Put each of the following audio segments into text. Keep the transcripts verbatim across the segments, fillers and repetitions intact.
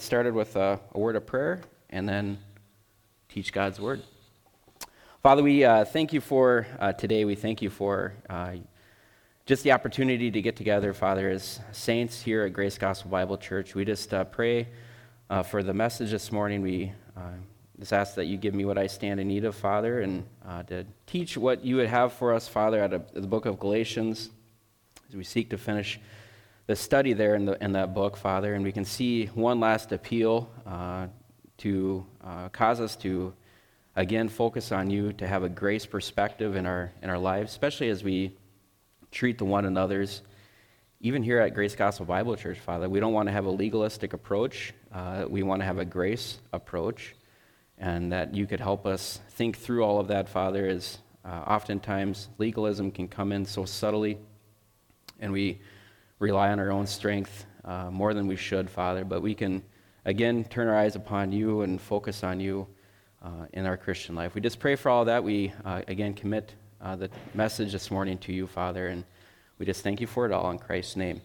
Started with a, a word of prayer and then teach God's word. Father, we uh, thank you for uh, today. We thank you for uh, just the opportunity to get together, Father, as saints here at Grace Gospel Bible Church. We just uh, pray uh, for the message this morning. We uh, just ask that you give me what I stand in need of, Father, and uh, to teach what you would have for us, Father, out of the book of Galatians, as we seek to finish the study there in, the, in that book, Father, and we can see one last appeal uh, to uh, cause us to, again, focus on you, to have a grace perspective in our in our lives, especially as we treat the one another's. Even here at Grace Gospel Bible Church, Father, we don't want to have a legalistic approach. Uh, we want to have a grace approach, and that you could help us think through all of that, Father, as uh, oftentimes legalism can come in so subtly, and we rely on our own strength uh, more than we should, Father, but we can, again, turn our eyes upon you and focus on you uh, in our Christian life. We just pray for all that. We, uh, again, commit uh, the message this morning to you, Father, and we just thank you for it all in Christ's name.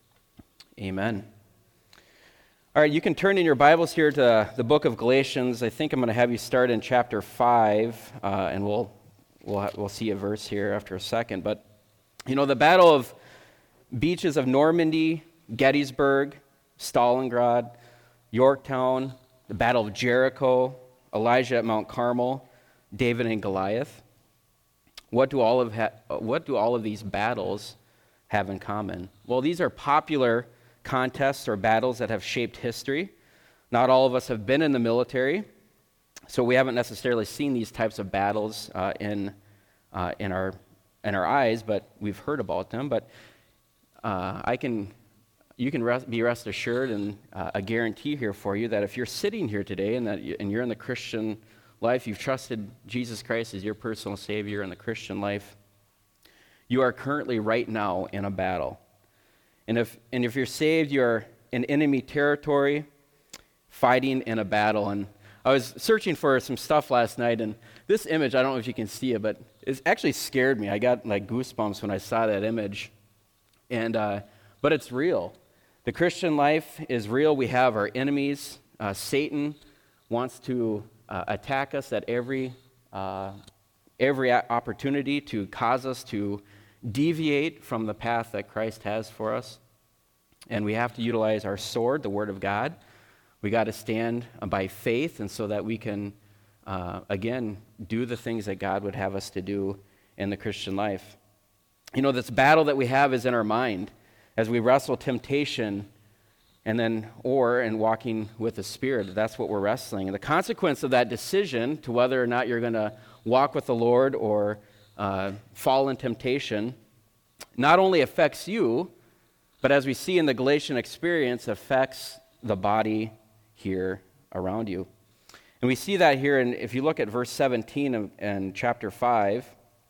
Amen. All right, you can turn in your Bibles here to the book of Galatians. I think I'm going to have you start in chapter five, uh, and we'll, we'll, we'll see a verse here after a second. But, you know, the battle of beaches of Normandy, Gettysburg, Stalingrad, Yorktown, the Battle of Jericho, Elijah at Mount Carmel, David and Goliath. What do all of ha- what do all of these battles have in common? Well, these are popular contests or battles that have shaped history. Not all of us have been in the military, so we haven't necessarily seen these types of battles uh, in uh, in our in our eyes, but we've heard about them. But Uh, I can, you can rest, be rest assured, and uh, a guarantee here for you that if you're sitting here today and that you, and you're in the Christian life, you've trusted Jesus Christ as your personal Savior in the Christian life, you are currently right now in a battle. And if and if you're saved, you're in enemy territory, fighting in a battle. And I was searching for some stuff last night, and this image, I don't know if you can see it, but it actually scared me. I got like goosebumps when I saw that image. And uh, but it's real. The Christian life is real. We have our enemies. Uh, Satan wants to uh, attack us at every uh, every opportunity to cause us to deviate from the path that Christ has for us. And we have to utilize our sword, the Word of God. We got to stand by faith, and so that we can uh, again do the things that God would have us to do in the Christian life. You know, this battle that we have is in our mind as we wrestle temptation and then, or in walking with the Spirit. That's what we're wrestling. And the consequence of that decision to whether or not you're going to walk with the Lord or uh, fall in temptation not only affects you, but as we see in the Galatian experience, affects the body here around you. And we see that here, and if you look at verse seventeen of, in chapter five,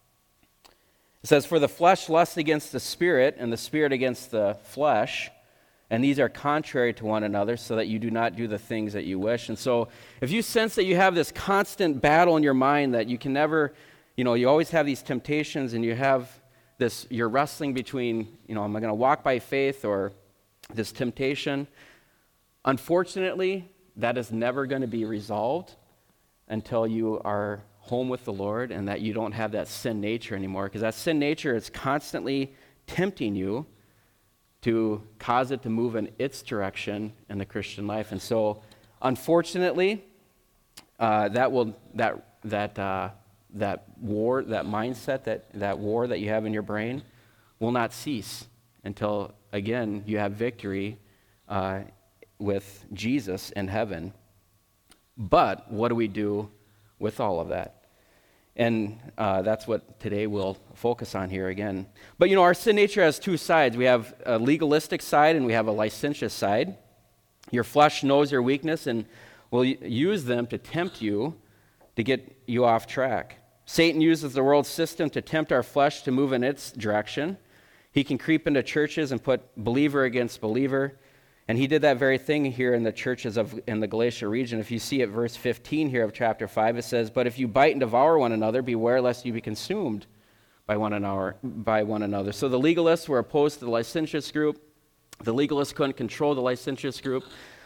it says, "For the flesh lusts against the Spirit, and the Spirit against the flesh, and these are contrary to one another, so that you do not do the things that you wish." And so if you sense that you have this constant battle in your mind, that you can never, you know, you always have these temptations, and you have this, you're wrestling between, you know, am I going to walk by faith or this temptation? Unfortunately, that is never going to be resolved until you are home with the Lord, and that you don't have that sin nature anymore, because that sin nature is constantly tempting you to cause it to move in its direction in the Christian life. And so, unfortunately, uh, that will that that uh, that war, that mindset, that that war that you have in your brain, will not cease until again you have victory uh, with Jesus in heaven. But what do we do with all of that? And uh, that's what today we'll focus on here again. But you know, our sin nature has two sides. We have a legalistic side and we have a licentious side. Your flesh knows your weakness and will use them to tempt you to get you off track. Satan uses the world system to tempt our flesh to move in its direction. He can creep into churches and put believer against believer. And he did that very thing here in the churches of in the Galatia region. If you see at verse fifteen here of chapter five, it says, "But if you bite and devour one another, beware lest you be consumed by one another." By one another. So the legalists were opposed to the licentious group. The legalists couldn't control the licentious group.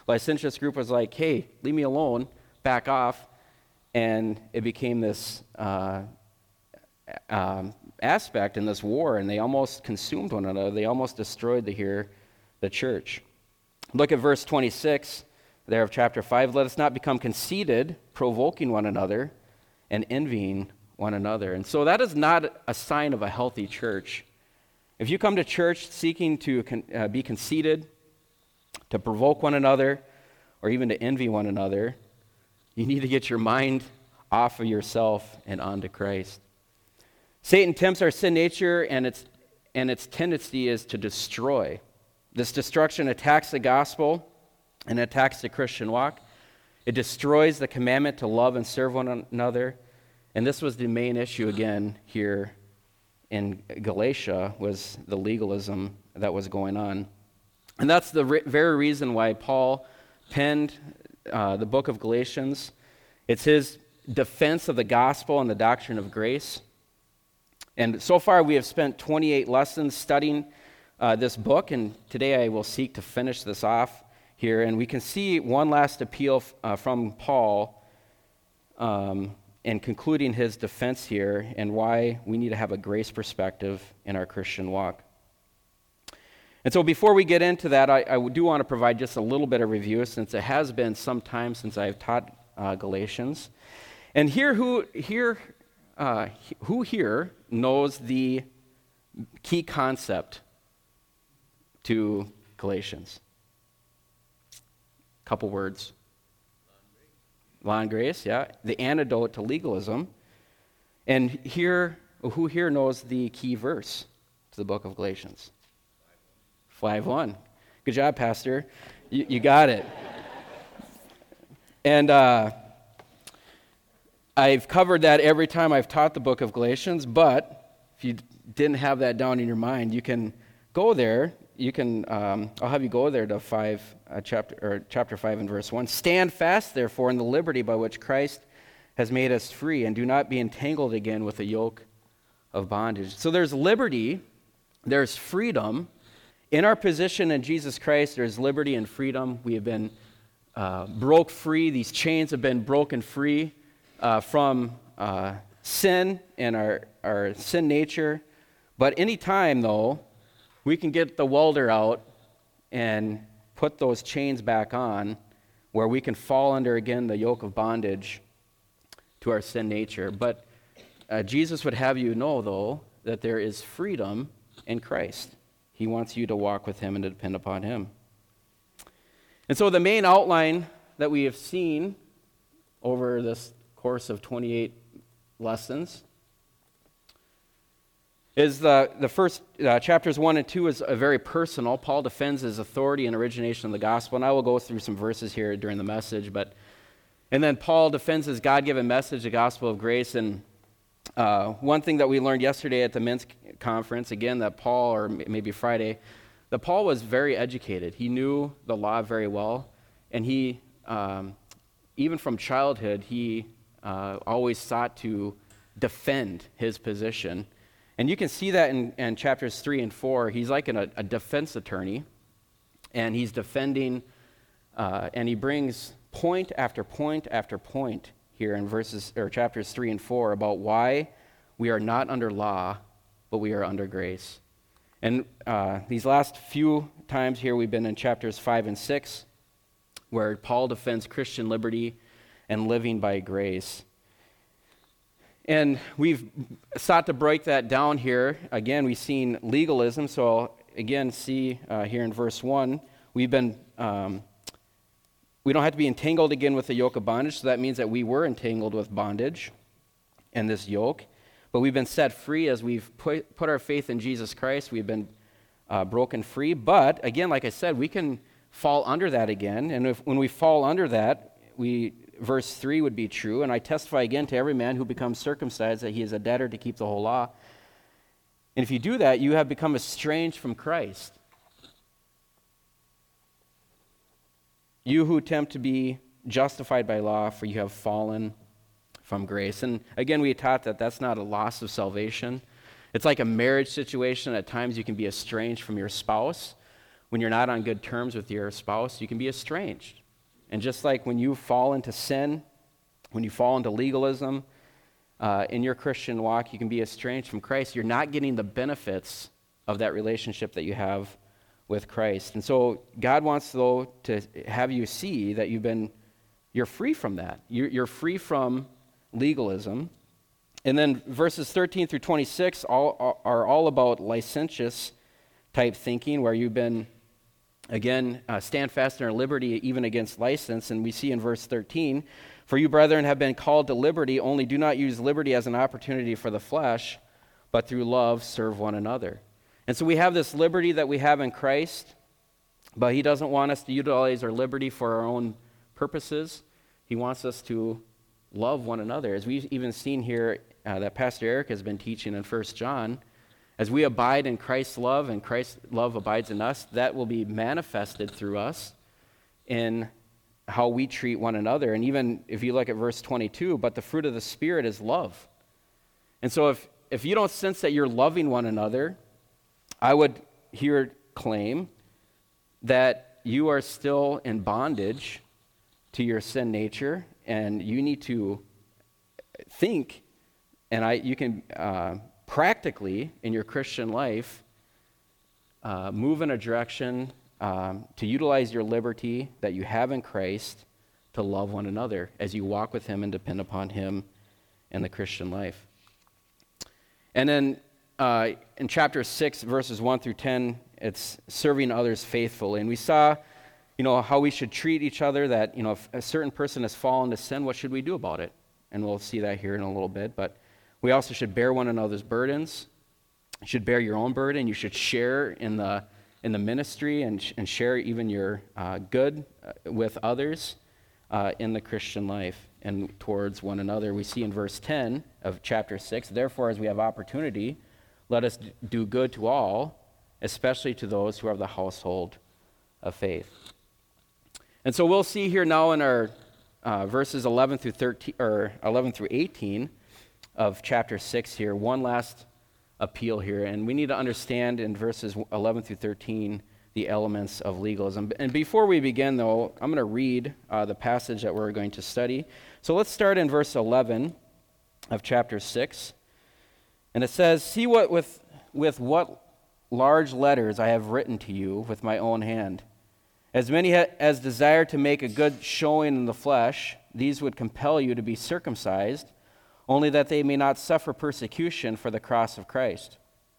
licentious group was like, hey, leave me alone, back off. And it became this uh, um, aspect in this war, and they almost consumed one another. They almost destroyed the here the church. Look at verse twenty-six there of chapter five. Let us not become conceited, provoking one another, and envying one another. And so that is not a sign of a healthy church. If you come to church seeking to con- uh, be conceited, to provoke one another, or even to envy one another, you need to get your mind off of yourself and onto Christ. Satan tempts our sin nature, and its and its tendency is to destroy. This destruction attacks the gospel and attacks the Christian walk. It destroys the commandment to love and serve one another. And this was the main issue again here in Galatia, was the legalism that was going on. And that's the re- very reason why Paul penned uh, the book of Galatians. It's his defense of the gospel and the doctrine of grace. And so far we have spent twenty-eight lessons studying uh, this book, and today I will seek to finish this off here. And we can see one last appeal uh, from Paul um, in concluding his defense here, and why we need to have a grace perspective in our Christian walk. And so before we get into that, I, I do want to provide just a little bit of review, since it has been some time since I've taught uh, Galatians. And here, who here, uh, who here knows the key concept to Galatians? Couple words. Law and grace, yeah. The antidote to legalism. And here, who here knows the key verse to the book of Galatians? five one. Good job, Pastor. You, you got it. And uh, I've covered that every time I've taught the book of Galatians, but if you didn't have that down in your mind, you can go there. You can, um, I'll have you go there to five, uh, chapter, or chapter five and verse one. Stand fast, therefore, in the liberty by which Christ has made us free, and do not be entangled again with the yoke of bondage. So there's liberty, there's freedom. In our position in Jesus Christ, there's liberty and freedom. We have been uh, broke free. These chains have been broken free uh, from uh, sin and our, our sin nature. But any time, though, we can get the welder out and put those chains back on, where we can fall under, again, the yoke of bondage to our sin nature. But uh, Jesus would have you know, though, that there is freedom in Christ. He wants you to walk with him and to depend upon him. And so the main outline that we have seen over this course of twenty-eight lessons is the, the first, uh, chapters one and two is a very personal. Paul defends his authority and origination of the gospel, and I will go through some verses here during the message. But and then Paul defends his God-given message, the gospel of grace. And uh, one thing that we learned yesterday at the men's conference, again, that Paul, or maybe Friday, that Paul was very educated. He knew the law very well, and he, um, even from childhood, he uh, always sought to defend his position. And you can see that in, in chapters three and four. He's like an, a defense attorney, and he's defending, uh, and he brings point after point after point here in verses or chapters three and four about why we are not under law, but we are under grace. And uh, these last few times here, we've been in chapters five and six, where Paul defends Christian liberty and living by grace. And we've sought to break that down here. Again, we've seen legalism. So again, see uh, here in verse one, we've been, um, we don't have to be entangled again with the yoke of bondage. So that means that we were entangled with bondage and this yoke. But we've been set free as we've put, put our faith in Jesus Christ. We've been uh, broken free. But again, like I said, we can fall under that again. And if, when we fall under that, we... Verse three would be true, and I testify again to every man who becomes circumcised that he is a debtor to keep the whole law. And if you do that, you have become estranged from Christ. You who attempt to be justified by law, for you have fallen from grace. And again, we taught that that's not a loss of salvation. It's like a marriage situation. At times you can be estranged from your spouse. When you're not on good terms with your spouse, you can be estranged. And just like when you fall into sin, when you fall into legalism, uh, in your Christian walk, you can be estranged from Christ. You're not getting the benefits of that relationship that you have with Christ. And so God wants, though, to have you see that you've been, you're free from that. You're, you're free from legalism. And then verses thirteen through twenty-six all, are all about licentious type thinking, where you've been, again, uh, stand fast in our liberty even against license. And we see in verse thirteen, for you, brethren, have been called to liberty, only do not use liberty as an opportunity for the flesh, but through love serve one another. And so we have this liberty that we have in Christ, but he doesn't want us to utilize our liberty for our own purposes. He wants us to love one another. As we've even seen here uh, that Pastor Eric has been teaching in First John, as we abide in Christ's love and Christ's love abides in us, that will be manifested through us in how we treat one another. And even if you look at verse twenty-two, but the fruit of the Spirit is love. And so if, if you don't sense that you're loving one another, I would here claim that you are still in bondage to your sin nature, and you need to think, and I, you can uh, practically in your Christian life uh, move in a direction um, to utilize your liberty that you have in Christ to love one another as you walk with him and depend upon him in the Christian life. And then uh, in chapter six, verses one through ten, it's serving others faithfully. And we saw, you know, how we should treat each other, that, you know, if a certain person has fallen to sin, what should we do about it? And we'll see that here in a little bit. But we also should bear one another's burdens. You should bear your own burden. You should share in the in the ministry and, sh- and share even your uh, good uh, with others uh, in the Christian life and towards one another. We see in verse ten of chapter six, therefore, as we have opportunity, let us d- do good to all, especially to those who are of the household of faith. And so we'll see here now in our uh, verses eleven through thirteen, or eleven through eighteen of chapter six here, one last appeal here. And we need to understand in verses eleven through thirteen the elements of legalism. And before we begin, though, I'm going to read uh, the passage that we're going to study. So let's start in verse eleven of chapter six. And it says, see what with, with what large letters I have written to you with my own hand. As many ha- as desire to make a good showing in the flesh, these would compel you to be circumcised, only that they may not suffer persecution for the cross of Christ.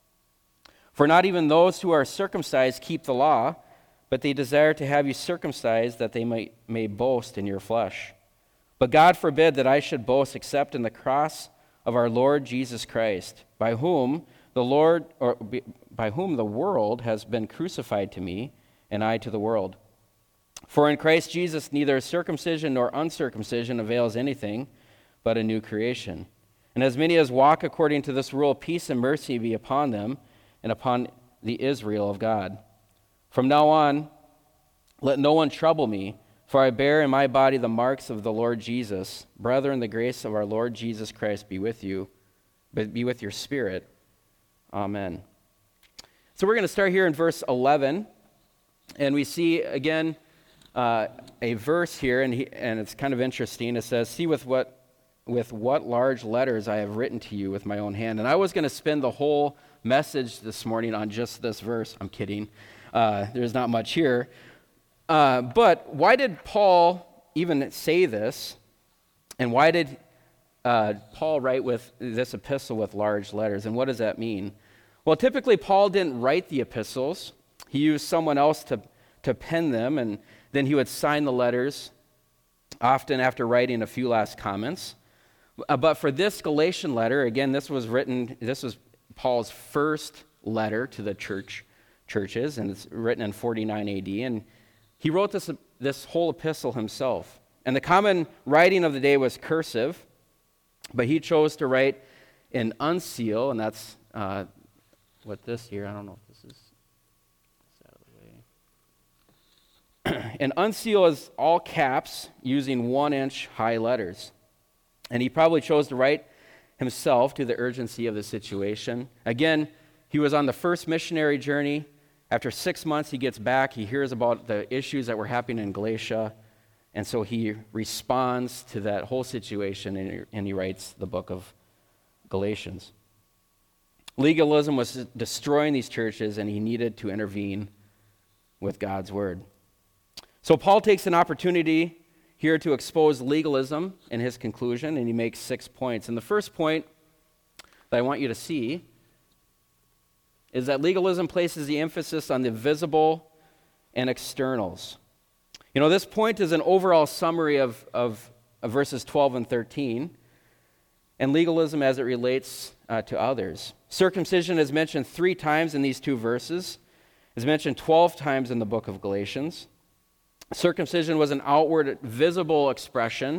For not even those who are circumcised keep the law, but they desire to have you circumcised that they may, may boast in your flesh. But God forbid that I should boast except in the cross of our Lord Jesus Christ, by whom the Lord, or by whom the world has been crucified to me, and I to the world. For in Christ Jesus neither circumcision nor uncircumcision avails anything, but a new creation. And as many as walk according to this rule, peace and mercy be upon them and upon the Israel of God. From now on, let no one trouble me, for I bear in my body the marks of the Lord Jesus. Brethren, the grace of our Lord Jesus Christ be with you, but be with your spirit. Amen. So we're going to start here in verse eleven, and we see again uh, a verse here, and, he, and it's kind of interesting. It says, see with what with what large letters I have written to you with my own hand. And I was going to spend the whole message this morning on just this verse. I'm kidding. Uh, there's not much here. Uh, but why did Paul even say this? And why did uh, Paul write with this epistle with large letters? And what does that mean? Well, typically Paul didn't write the epistles. He used someone else to, to pen them, and then he would sign the letters, often after writing a few last comments. Uh, but for this Galatian letter, again, this was written, this was Paul's first letter to the church churches, and it's written in forty-nine A D, and he wrote this, this whole epistle himself. And the common writing of the day was cursive, but he chose to write in uncial, and that's uh, what this here, I don't know if this is out of the way. And uncial is all caps using one-inch high letters. And he probably chose to write himself to the urgency of the situation. Again, he was on the first missionary journey. After six months, he gets back. He hears about the issues that were happening in Galatia. And so he responds to that whole situation, and he, and he writes the book of Galatians. Legalism was destroying these churches, and he needed to intervene with God's word. So Paul takes an opportunity here to expose legalism in his conclusion, and he makes six points. And the first point that I want you to see is that legalism places the emphasis on the visible and externals. You know, this point is an overall summary of, of, of verses twelve and thirteen, and legalism as it relates uh, to others. Circumcision is mentioned three times in these two verses. It's mentioned twelve times in the book of Galatians. Circumcision was an outward, visible expression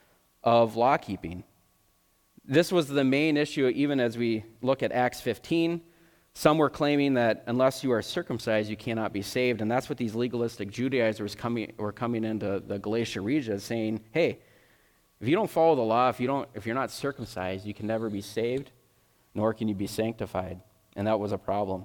of law-keeping. This was the main issue even as we look at Acts fifteen. Some were claiming that unless you are circumcised, you cannot be saved. And that's what these legalistic Judaizers coming, were coming into the Galatia region saying, hey, if you don't follow the law, if, you don't, if you're not circumcised, you can never be saved, nor can you be sanctified. And that was a problem.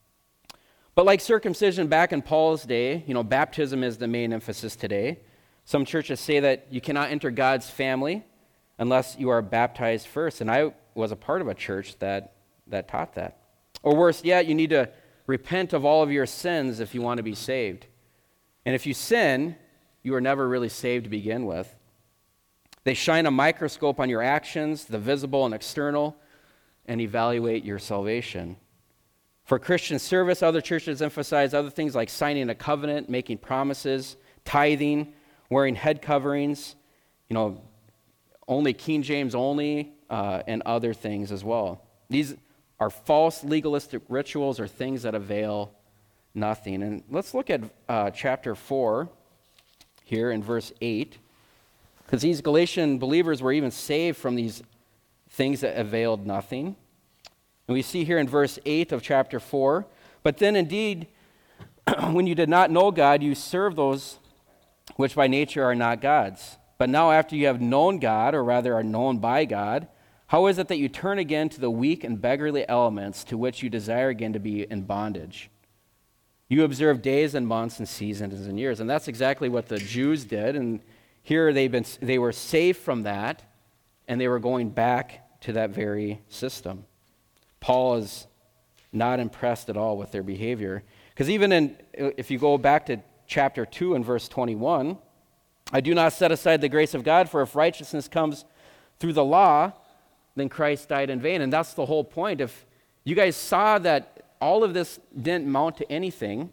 But like circumcision back in Paul's day, you know, baptism is the main emphasis today. Some churches say that you cannot enter God's family unless you are baptized first. And I was a part of a church that, that taught that. Or worse yet, you need to repent of all of your sins if you want to be saved. And if you sin, you are never really saved to begin with. They shine a microscope on your actions, the visible and external, and evaluate your salvation. For Christian service, other churches emphasize other things like signing a covenant, making promises, tithing, wearing head coverings, you know, only King James only, uh, and other things as well. These are false legalistic rituals or things that avail nothing. And let's look at uh, chapter four here in verse eight, because these Galatian believers were even saved from these things that availed nothing. And we see here in verse eight of chapter four, but then indeed, when you did not know God, you served those which by nature are not God's. But now after you have known God, or rather are known by God, how is it that you turn again to the weak and beggarly elements to which you desire again to be in bondage? You observe days and months and seasons and years. And that's exactly what the Jews did. And here they've been, they were saved from that, and they were going back to that very system. Paul is not impressed at all with their behavior. Because even in, if you go back to chapter two and verse twenty-one, I do not set aside the grace of God, for if righteousness comes through the law, then Christ died in vain. And that's the whole point. If you guys saw that all of this didn't amount to anything,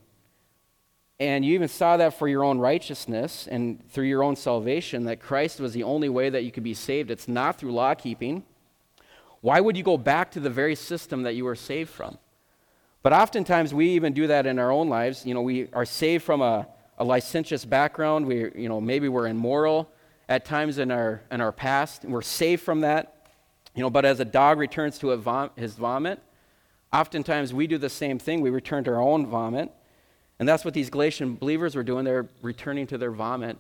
and you even saw that for your own righteousness and through your own salvation, that Christ was the only way that you could be saved, it's not through law keeping, why would you go back to the very system that you were saved from? But oftentimes we even do that in our own lives. You know, we are saved from a, a licentious background. We, you know, maybe we're immoral at times in our in our past, and we're saved from that. You know, but as a dog returns to a vom- his vomit, oftentimes we do the same thing. We return to our own vomit. And that's what these Galatian believers were doing. They're returning to their vomit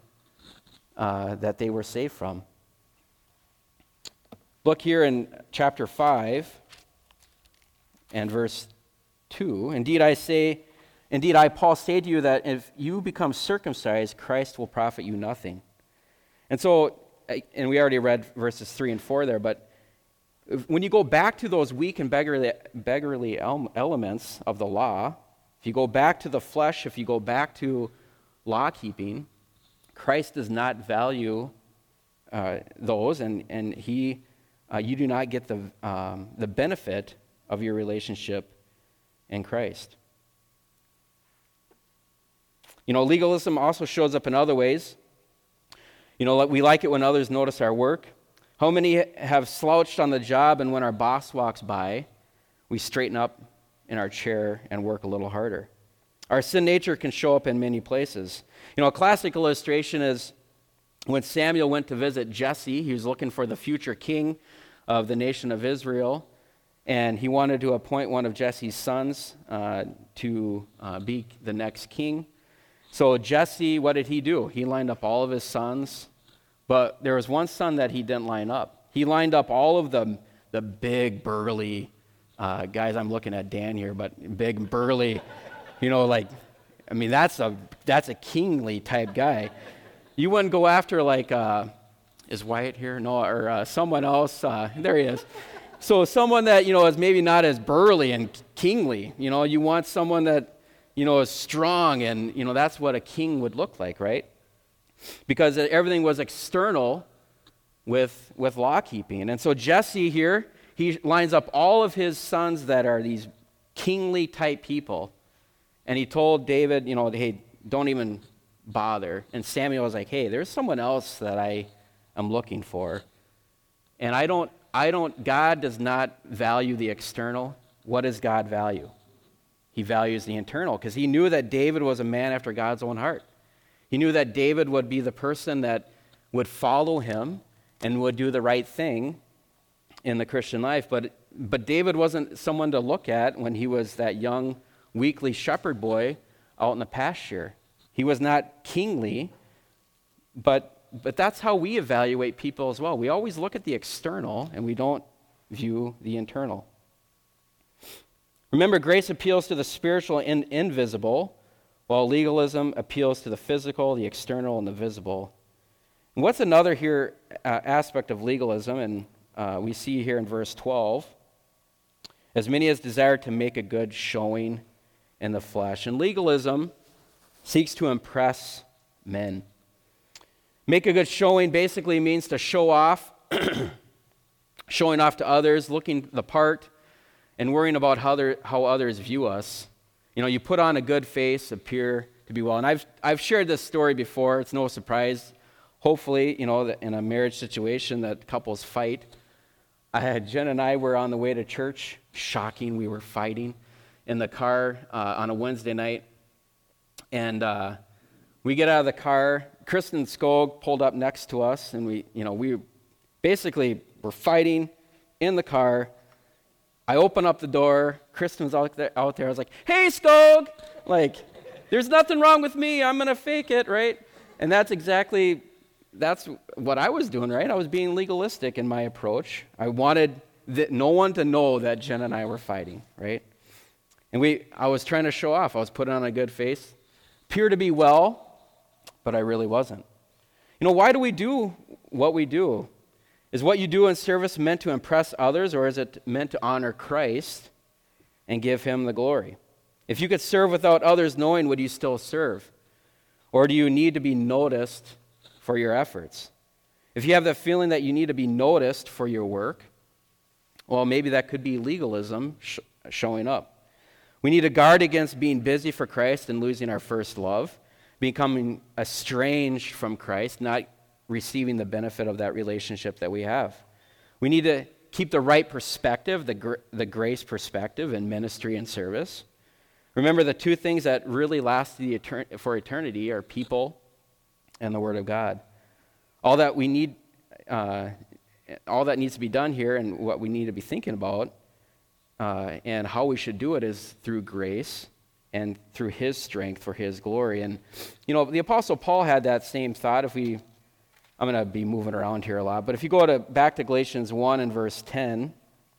uh, that they were saved from. Look here in chapter five and verse two. Indeed, I say, indeed, I, Paul, say to you that if you become circumcised, Christ will profit you nothing. And so, and we already read verses three and four there, but when you go back to those weak and beggarly, beggarly elements of the law, if you go back to the flesh, if you go back to law keeping, Christ does not value uh, those, and and he, uh, you do not get the um, the benefit of your relationship in Christ. You know, legalism also shows up in other ways. You know, we like it when others notice our work. How many have slouched on the job, and when our boss walks by, we straighten up in our chair and work a little harder? Our sin nature can show up in many places. You know, a classic illustration is when Samuel went to visit Jesse. He was looking for the future king of the nation of Israel, and he wanted to appoint one of Jesse's sons uh, to uh, be the next king. So Jesse, what did he do? He lined up all of his sons. But there was one son that he didn't line up. He lined up all of the, the big, burly uh, guys. I'm looking at Dan here, but big, burly, you know, like, I mean, that's a that's a kingly type guy. You wouldn't go after like, uh, is Wyatt here? No, or uh, someone else. Uh, there he is. So someone that, you know, is maybe not as burly and kingly. You know, you want someone that, you know, is strong, and, you know, that's what a king would look like, right? Because everything was external with, with law keeping. And so Jesse here, he lines up all of his sons that are these kingly type people. And he told David, you know, hey, don't even bother. And Samuel was like, hey, there's someone else that I am looking for. And I don't, I don't, God does not value the external. What does God value? He values the internal, because he knew that David was a man after God's own heart. He knew that David would be the person that would follow him and would do the right thing in the Christian life. But, but David wasn't someone to look at when he was that young, weakly shepherd boy out in the pasture. He was not kingly, but, but that's how we evaluate people as well. We always look at the external, and we don't view the internal. Remember, grace appeals to the spiritual and invisible, while legalism appeals to the physical, the external, and the visible. And what's another here uh, aspect of legalism, and uh, we see here in verse twelve, as many as desire to make a good showing in the flesh. And legalism seeks to impress men. Make a good showing basically means to show off, showing off to others, looking the part, and worrying about how, how others view us. You know, you put on a good face, appear to be well. And I've I've shared this story before. It's no surprise. Hopefully, you know, that in a marriage situation that couples fight. I had, Jen and I were on the way to church. Shocking, we were fighting in the car uh, on a Wednesday night. And uh, we get out of the car. Kristen Skog pulled up next to us, and we, you know, we basically were fighting in the car. I open up the door. Kristen was out there, out there. I was like, hey, Skog! Like, there's nothing wrong with me. I'm going to fake it, right? And that's exactly, that's what I was doing, right? I was being legalistic in my approach. I wanted the, no one to know that Jen and I were fighting, right? And we, I was trying to show off. I was putting on a good face. Appear to be well, but I really wasn't. You know, why do we do what we do? Is what you do in service meant to impress others, or is it meant to honor Christ and give him the glory? If you could serve without others knowing, would you still serve? Or do you need to be noticed for your efforts? If you have the feeling that you need to be noticed for your work, well, maybe that could be legalism sh- showing up. We need to guard against being busy for Christ and losing our first love, becoming estranged from Christ, not receiving the benefit of that relationship that we have. We need to keep the right perspective, the, gr- the grace perspective in ministry and service. Remember, the two things that really last the etern- for eternity are people and the Word of God. All that we need, uh, all that needs to be done here, and what we need to be thinking about, uh, and how we should do it, is through grace and through His strength for His glory. And you know, the Apostle Paul had that same thought. If we I'm going to be moving around here a lot, but if you go to back to Galatians one and verse ten,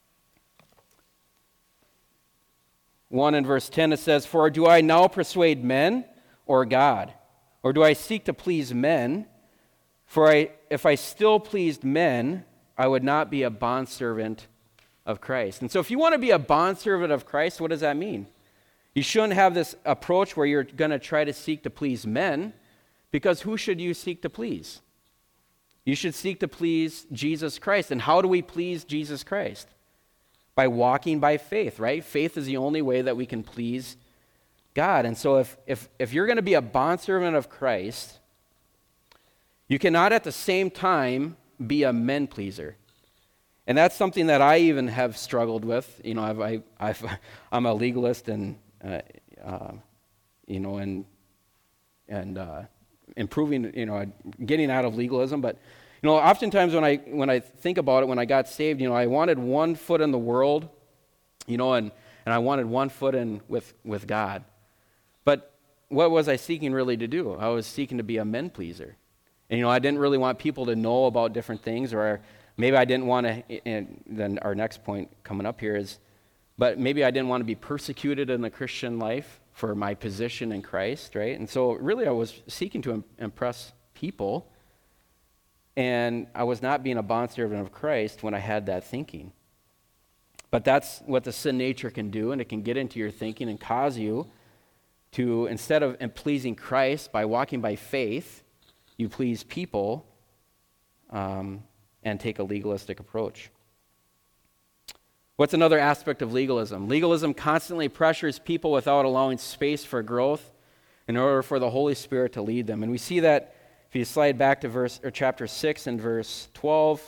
one and verse ten, it says, "For do I now persuade men or God? Or do I seek to please men? For I, if I still pleased men, I would not be a bondservant of Christ." And so if you want to be a bondservant of Christ, what does that mean? You shouldn't have this approach where you're going to try to seek to please men, because who should you seek to please? You should seek to please Jesus Christ. And how do we please Jesus Christ? By walking by faith, right? Faith is the only way that we can please God. And so if if, if you're going to be a bondservant of Christ, you cannot at the same time be a men pleaser. And that's something that I even have struggled with. You know, I've, I, I've, I'm a legalist, and, uh, uh, you know, and, and, uh, improving, you know, getting out of legalism. But, you know, oftentimes when I when I think about it, when I got saved, you know, I wanted one foot in the world, you know, and, and I wanted one foot in with, with God. But what was I seeking really to do? I was seeking to be a men pleaser. And, you know, I didn't really want people to know about different things, or maybe I didn't want to, and then our next point coming up here is, but maybe I didn't want to be persecuted in the Christian life for my position in Christ, right? And so really I was seeking to im- impress people, and I was not being a bondservant of Christ when I had that thinking. But that's what the sin nature can do, and it can get into your thinking and cause you to, instead of pleasing Christ by walking by faith, you please people um, and take a legalistic approach. What's another aspect of legalism? Legalism constantly pressures people without allowing space for growth in order for the Holy Spirit to lead them. And we see that if you slide back to verse or chapter six and verse twelve.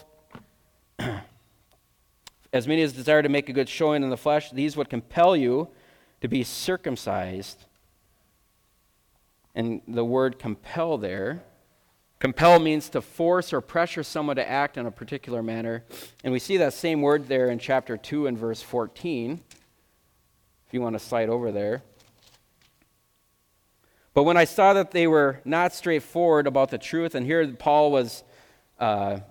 As many as desire to make a good showing in the flesh, these would compel you to be circumcised. And the word compel there, compel means to force or pressure someone to act in a particular manner. And we see that same word there in chapter two and verse fourteen, if you want to slide over there. But when I saw that they were not straightforward about the truth, and here Paul was uh,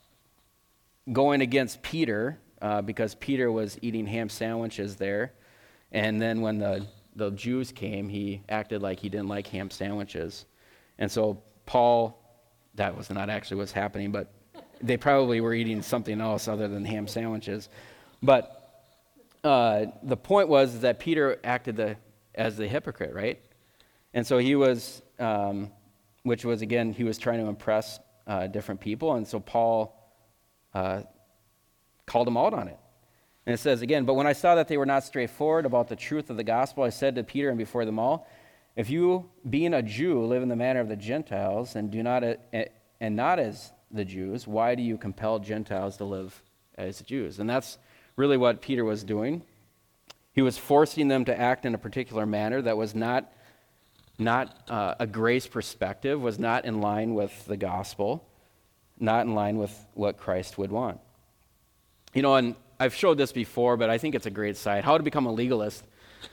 going against Peter, uh, because Peter was eating ham sandwiches there. And then when the, the Jews came, he acted like he didn't like ham sandwiches. And so Paul, that was not actually what's happening, but they probably were eating something else other than ham sandwiches. But uh, the point was that Peter acted the, as the hypocrite, right? And so he was, um, which was, again, he was trying to impress uh, different people. And so Paul uh, called him out on it. And it says again, but when I saw that they were not straightforward about the truth of the gospel, I said to Peter and before them all, if you, being a Jew, live in the manner of the Gentiles and do not uh, and not as the Jews, why do you compel Gentiles to live as Jews? And that's really what Peter was doing. He was forcing them to act in a particular manner that was not not uh, a grace perspective, was not in line with the gospel, not in line with what Christ would want. You know, and I've showed this before, but I think it's a great site. How to become a legalist.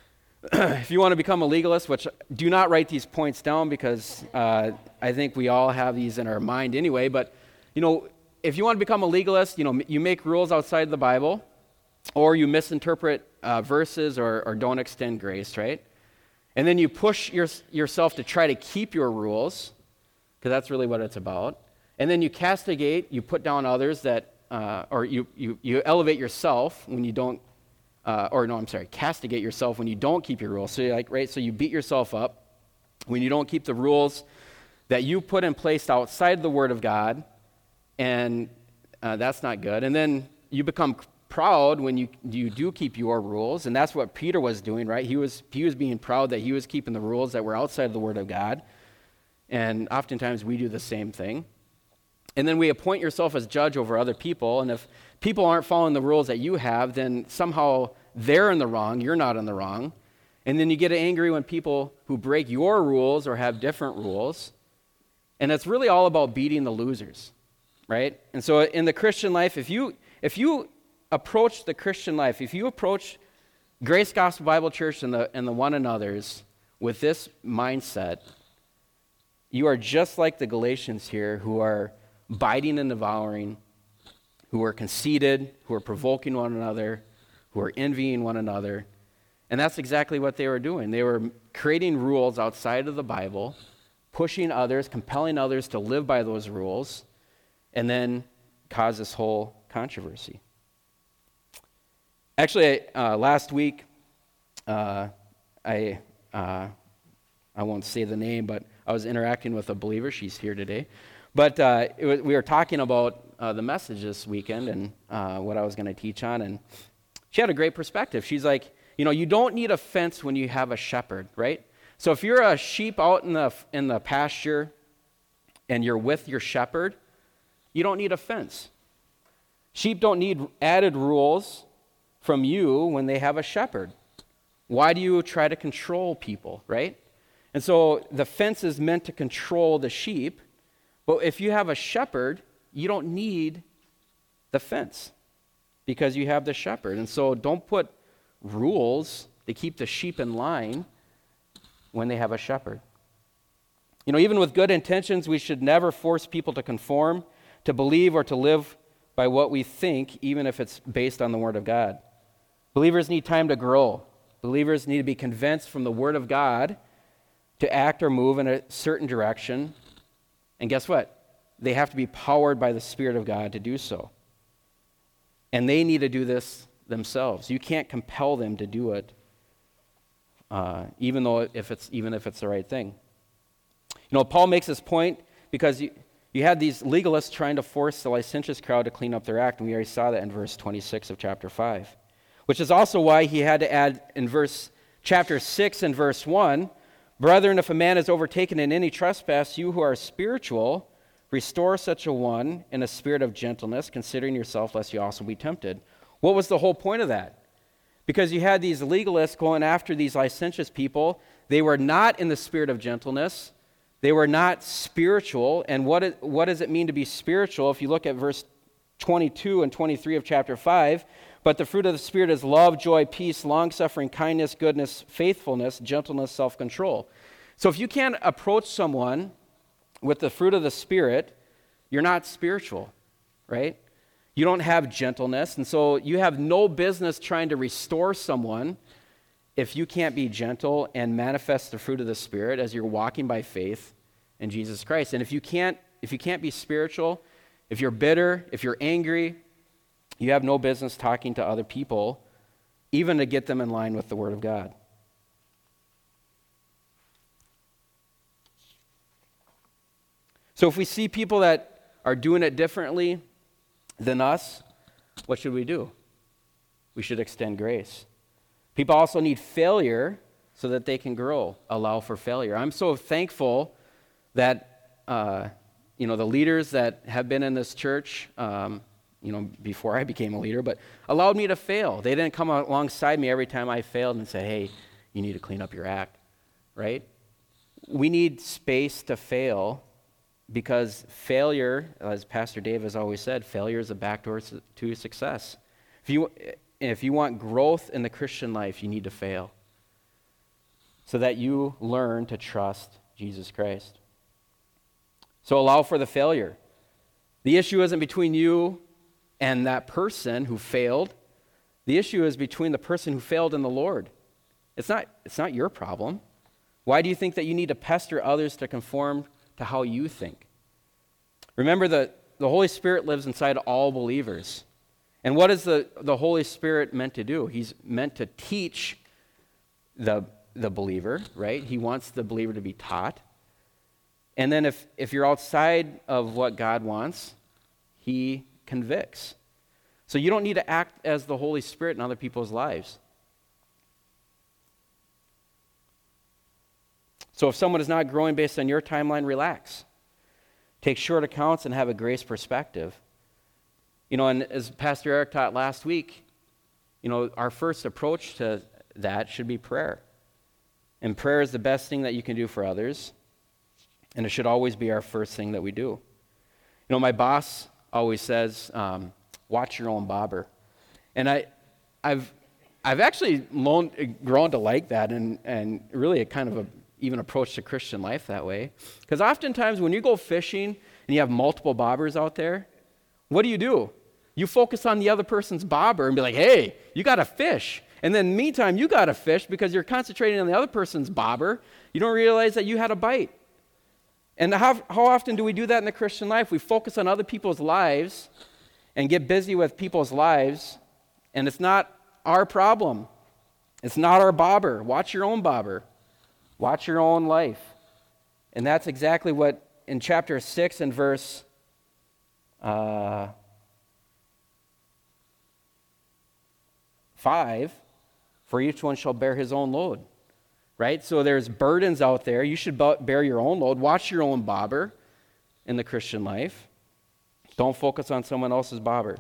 If you want to become a legalist, which do not write these points down because uh, I think we all have these in our mind anyway, but, you know, if you want to become a legalist, you know, you make rules outside the Bible, or you misinterpret uh, verses or, or don't extend grace, right? And then you push your, yourself to try to keep your rules, because that's really what it's about. And then you castigate, you put down others that, uh, or you, you, you elevate yourself when you don't, uh, or no, I'm sorry, castigate yourself when you don't keep your rules. So you're like, right, so you beat yourself up when you don't keep the rules that you put in place outside the Word of God, and uh, that's not good. And then you become proud when you you do keep your rules, and that's what Peter was doing, right? He was he was being proud that he was keeping the rules that were outside of the Word of God, and oftentimes we do the same thing. And then we appoint yourself as judge over other people, and if people aren't following the rules that you have, then somehow they're in the wrong, you're not in the wrong, and then you get angry when people who break your rules or have different rules, and it's really all about beating the losers, right? And so in the Christian life, if you if you approach the Christian life, if you approach Grace Gospel Bible Church and the and the one another's with this mindset, you are just like the Galatians here, who are biting and devouring, who are conceited, who are provoking one another, who are envying one another. And that's exactly what they were doing. They were creating rules outside of the Bible, pushing others, compelling others to live by those rules, and then cause this whole controversy. Actually, uh, last week, uh, I uh, I won't say the name, but I was interacting with a believer. She's here today. But uh, it was, we were talking about uh, the message this weekend and uh, what I was going to teach on, and she had a great perspective. She's like, you know, you don't need a fence when you have a shepherd, right? So if you're a sheep out in the in the pasture and you're with your shepherd, you don't need a fence. Sheep don't need added rules from you when they have a shepherd. Why do you try to control people, right? And so the fence is meant to control the sheep, but if you have a shepherd, you don't need the fence because you have the shepherd. And so don't put rules to keep the sheep in line when they have a shepherd. You know, even with good intentions, we should never force people to conform, to believe, or to live by what we think, even if it's based on the Word of God. Believers need time to grow. Believers need to be convinced from the Word of God to act or move in a certain direction, And guess what? They have to be powered by the Spirit of God to do so. And they need to do this themselves. You can't compel them to do it, uh, even though if it's even if it's the right thing. You know, Paul makes this point because you, you had these legalists trying to force the licentious crowd to clean up their act, and we already saw that in verse twenty-six of chapter five. Which is also why he had to add in verse chapter six and verse one, "Brethren, if a man is overtaken in any trespass, you who are spiritual, restore such a one in a spirit of gentleness, considering yourself, lest you also be tempted." What was the whole point of that? Because you had these legalists going after these licentious people. They were not in the spirit of gentleness. They were not spiritual. And what, is, what does it mean to be spiritual? If you look at verse twenty-two and twenty-three of chapter five, "But the fruit of the Spirit is love, joy, peace, long-suffering, kindness, goodness, faithfulness, gentleness, self-control." So if you can't approach someone with the fruit of the Spirit, you're not spiritual, right? You don't have gentleness, and so you have no business trying to restore someone if you can't be gentle and manifest the fruit of the Spirit as you're walking by faith in Jesus Christ. And if you can't, if you can't be spiritual, if you're bitter, if you're angry, you have no business talking to other people, even to get them in line with the Word of God. So if we see people that are doing it differently than us, what should we do? We should extend grace. People also need failure so that they can grow. Allow for failure. I'm so thankful that uh, you know the leaders that have been in this church, um, you know, before I became a leader, but allowed me to fail. They didn't come alongside me every time I failed and say, "Hey, you need to clean up your act," right? We need space to fail. Because failure, as Pastor Dave has always said, failure is a backdoor to success. If you, if you want growth in the Christian life, you need to fail so that you learn to trust Jesus Christ. So allow for the failure. The issue isn't between you and that person who failed. The issue is between the person who failed and the Lord. It's not, it's not your problem. Why do you think that you need to pester others to conform to how you think? Remember that the Holy Spirit lives inside all believers. And what is the, the Holy Spirit meant to do? He's meant to teach the, the believer, right? He wants the believer to be taught. And then if, if you're outside of what God wants, he convicts. So you don't need to act as the Holy Spirit in other people's lives. So if someone is not growing based on your timeline, relax. Take short accounts and have a grace perspective. You know, and as Pastor Eric taught last week, you know, our first approach to that should be prayer. And prayer is the best thing that you can do for others. And it should always be our first thing that we do. You know, my boss always says, um, watch your own bobber. And I, I've I've actually loaned, grown to like that and, and really a kind of a even approach the Christian life that way. Because oftentimes when you go fishing and you have multiple bobbers out there, what do you do? You focus on the other person's bobber and be like, hey, you got to fish. And then meantime, you got to fish because you're concentrating on the other person's bobber. You don't realize that you had a bite. And how, how often do we do that in the Christian life? We focus on other people's lives and get busy with people's lives, and it's not our problem. It's not our bobber. Watch your own bobber. Watch your own life. And that's exactly what in chapter six and verse uh, five, for each one shall bear his own load. Right? So there's burdens out there. You should bear your own load. Watch your own bobber in the Christian life. Don't focus on someone else's bobber.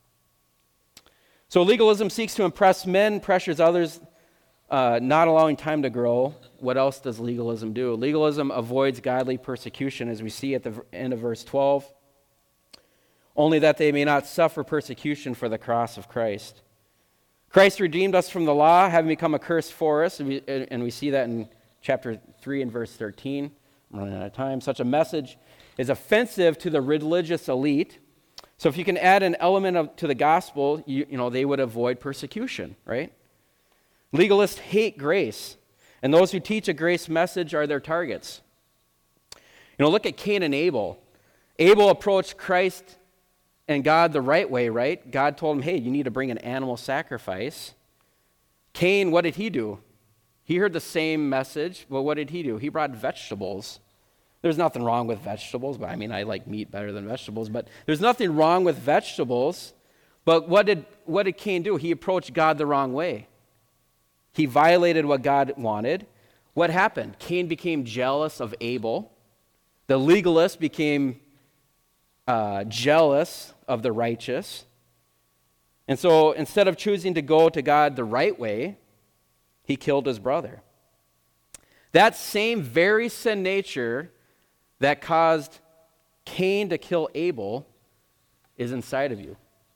So legalism seeks to impress men, pressures others, uh, not allowing time to grow. What else does legalism do? Legalism avoids godly persecution, as we see at the end of verse twelve. Only that they may not suffer persecution for the cross of Christ. Christ redeemed us from the law, having become a curse for us, and we, and we see that in chapter three and verse thirteen. I'm running out of time. Such a message is offensive to the religious elite. So if you can add an element of, to the gospel, you, you know, they would avoid persecution, right? Legalists hate grace, and those who teach a grace message are their targets. You know, look at Cain and Abel. Abel approached Christ and God the right way, right? God told him, hey, you need to bring an animal sacrifice. Cain, what did he do? He heard the same message, but what did he do? He brought vegetables. There's nothing wrong with vegetables, but I mean, I like meat better than vegetables, but there's nothing wrong with vegetables. But what did what did Cain do? He approached God the wrong way. He violated what God wanted. What happened? Cain became jealous of Abel. The legalist became uh, jealous of the righteous. And so instead of choosing to go to God the right way, he killed his brother. That same very sin nature that caused Cain to kill Abel is inside of you.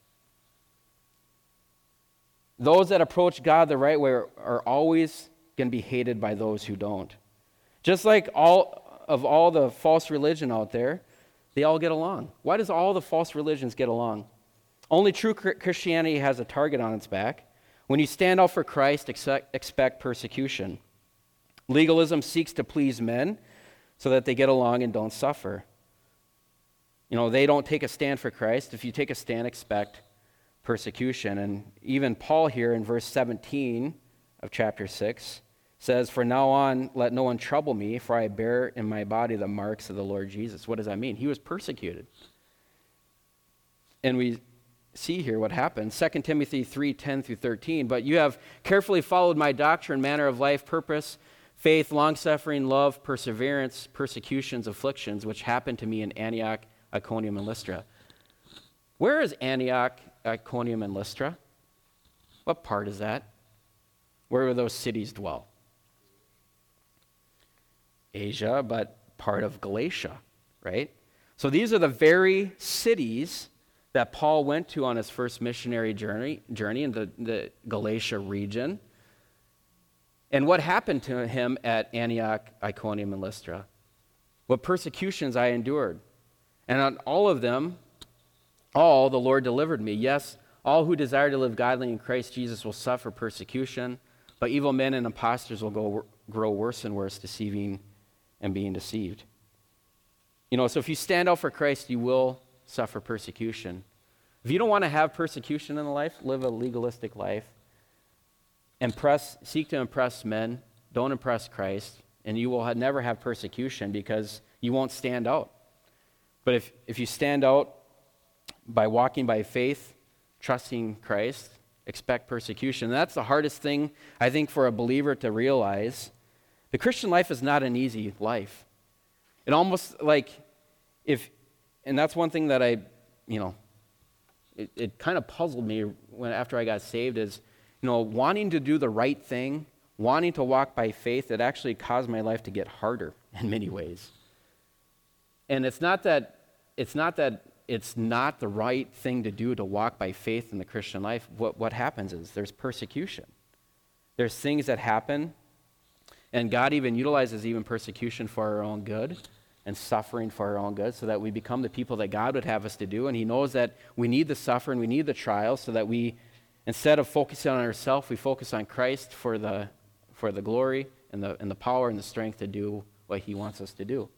Those that approach God the right way are, are always going to be hated by those who don't. Just like all of all the false religion out there, they all get along. Why does all the false religions get along? Only true Christianity has a target on its back. When you stand out for Christ, expect persecution. Legalism seeks to please men so that they get along and don't suffer. You know, they don't take a stand for Christ. If you take a stand, expect persecution. And even Paul here in verse seventeen of chapter six says, "For now on, let no one trouble me, for I bear in my body the marks of the Lord Jesus." What does that mean? He was persecuted. And we see here what happened. Second Timothy three, ten through thirteen. "But you have carefully followed my doctrine, manner of life, purpose, faith, long-suffering, love, perseverance, persecutions, afflictions, which happened to me in Antioch, Iconium, and Lystra." Where is Antioch, Iconium, and Lystra? What part is that? Where do those cities dwell? Asia, but part of Galatia, right? So these are the very cities that Paul went to on his first missionary journey, journey in the, the Galatia region. And what happened to him at Antioch, Iconium, and Lystra? What persecutions I endured. And on all of them, all the Lord delivered me. Yes, all who desire to live godly in Christ Jesus will suffer persecution, but evil men and impostors will go, grow worse and worse, deceiving and being deceived. You know, so if you stand out for Christ, you will suffer persecution. If you don't want to have persecution in life, live a legalistic life. Impress, seek to impress men. Don't impress Christ, and you will have, never have persecution because you won't stand out. But if, if you stand out by walking by faith, trusting Christ, expect persecution. And that's the hardest thing, I think, for a believer to realize. The Christian life is not an easy life. It almost like if, and that's one thing that I, you know, it, it kind of puzzled me when after I got saved is, you know, wanting to do the right thing, wanting to walk by faith, it actually caused my life to get harder in many ways. And it's not that, it's not that it's not the right thing to do to walk by faith in the Christian life. What, what happens is there's persecution. There's things that happen, and God even utilizes even persecution for our own good and suffering for our own good so that we become the people that God would have us to do. And he knows that we need the suffering, we need the trials so that we, instead of focusing on ourselves, we focus on Christ for the, for the glory and the, and the power and the strength to do what he wants us to do.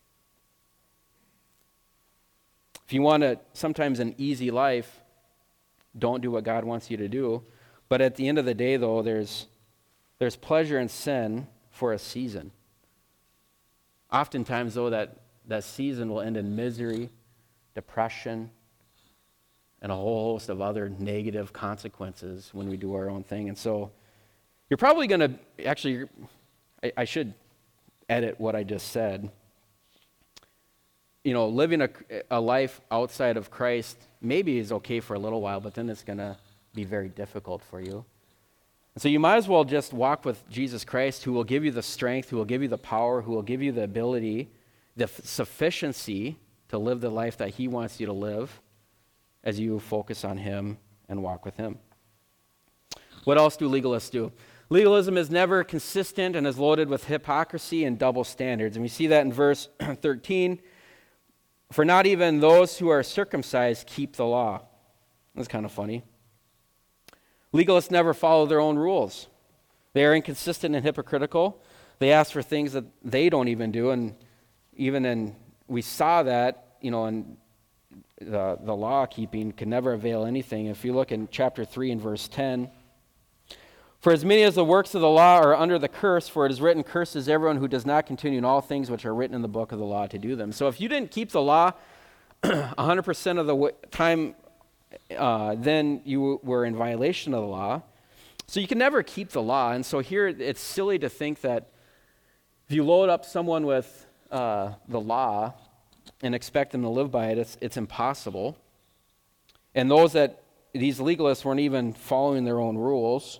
If you want a, sometimes an easy life, don't do what God wants you to do. But at the end of the day, though, there's there's pleasure in sin for a season. Oftentimes, though, that, that season will end in misery, depression, and a whole host of other negative consequences when we do our own thing. And so you're probably going to, actually, I, I should edit what I just said. You know, living a, a life outside of Christ maybe is okay for a little while, but then it's going to be very difficult for you. And so you might as well just walk with Jesus Christ, who will give you the strength, who will give you the power, who will give you the ability, the f- sufficiency to live the life that he wants you to live as you focus on him and walk with him. What else do legalists do? Legalism is never consistent and is loaded with hypocrisy and double standards. And we see that in verse thirteen. "For not even those who are circumcised keep the law." That's kind of funny. Legalists never follow their own rules. They are inconsistent and hypocritical. They ask for things that they don't even do. And even in, we saw that, you know, in the, the law keeping can never avail anything. If you look in chapter three and verse ten, for as many as the works of the law are under the curse, for it is written, cursed is everyone who does not continue in all things which are written in the book of the law to do them. So if you didn't keep the law one hundred percent of the w- time, uh, then you were in violation of the law. So you can never keep the law. And so here it's silly to think that if you load up someone with uh, the law and expect them to live by it, it's, it's impossible. And those that, these legalists weren't even following their own rules.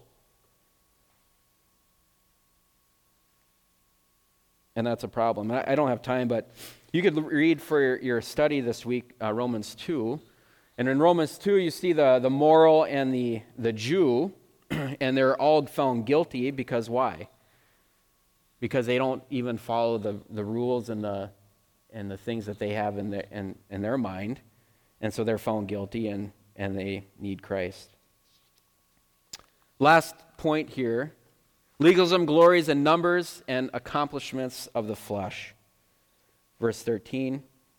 And that's a problem. I, I don't have time, but you could read for your, your study this week uh, Romans two. And in Romans two, you see the, the moral and the, the Jew, and they're all found guilty because why? Because they don't even follow the, the rules and the and the things that they have in their in, in their mind. And so they're found guilty and, and they need Christ. Last point here. Legalism glories in numbers and accomplishments of the flesh. Verse thirteen.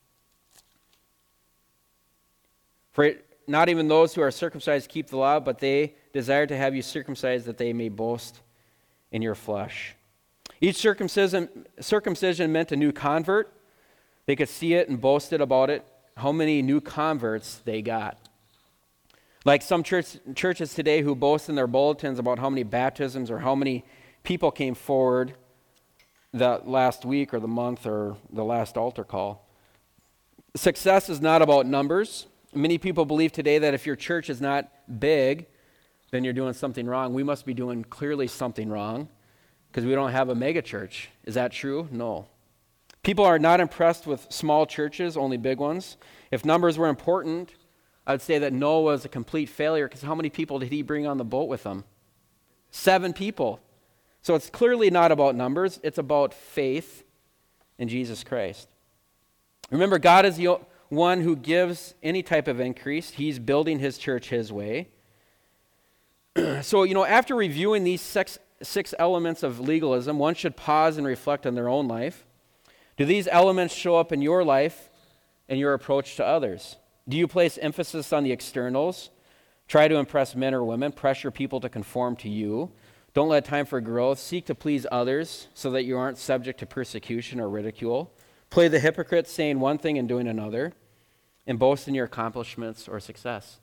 For it, not even those who are circumcised keep the law, but they desire to have you circumcised that they may boast in your flesh. Each circumcision, circumcision meant a new convert. They could see it and boasted about it, how many new converts they got. Like some church, churches today who boast in their bulletins about how many baptisms or how many people came forward that last week or the month or the last altar call. Success is not about numbers. Many people believe today that if your church is not big, then you're doing something wrong. We must be doing clearly something wrong because we don't have a mega church. Is that true? No. People are not impressed with small churches, only big ones. If numbers were important, I would say that Noah was a complete failure because how many people did he bring on the boat with him? Seven people. So it's clearly not about numbers. It's about faith in Jesus Christ. Remember, God is the one who gives any type of increase. He's building his church his way. So, you know, after reviewing these six, six elements of legalism, one should pause and reflect on their own life. Do these elements show up in your life and your approach to others? Do you place emphasis on the externals? Try to impress men or women, pressure people to conform to you. Don't let time for growth. Seek to please others so that you aren't subject to persecution or ridicule. Play the hypocrite, saying one thing and doing another, and boast in your accomplishments or success.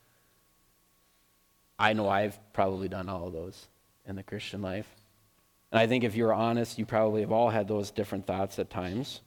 I know I've probably done all of those in the Christian life. And I think if you're honest, you probably have all had those different thoughts at times.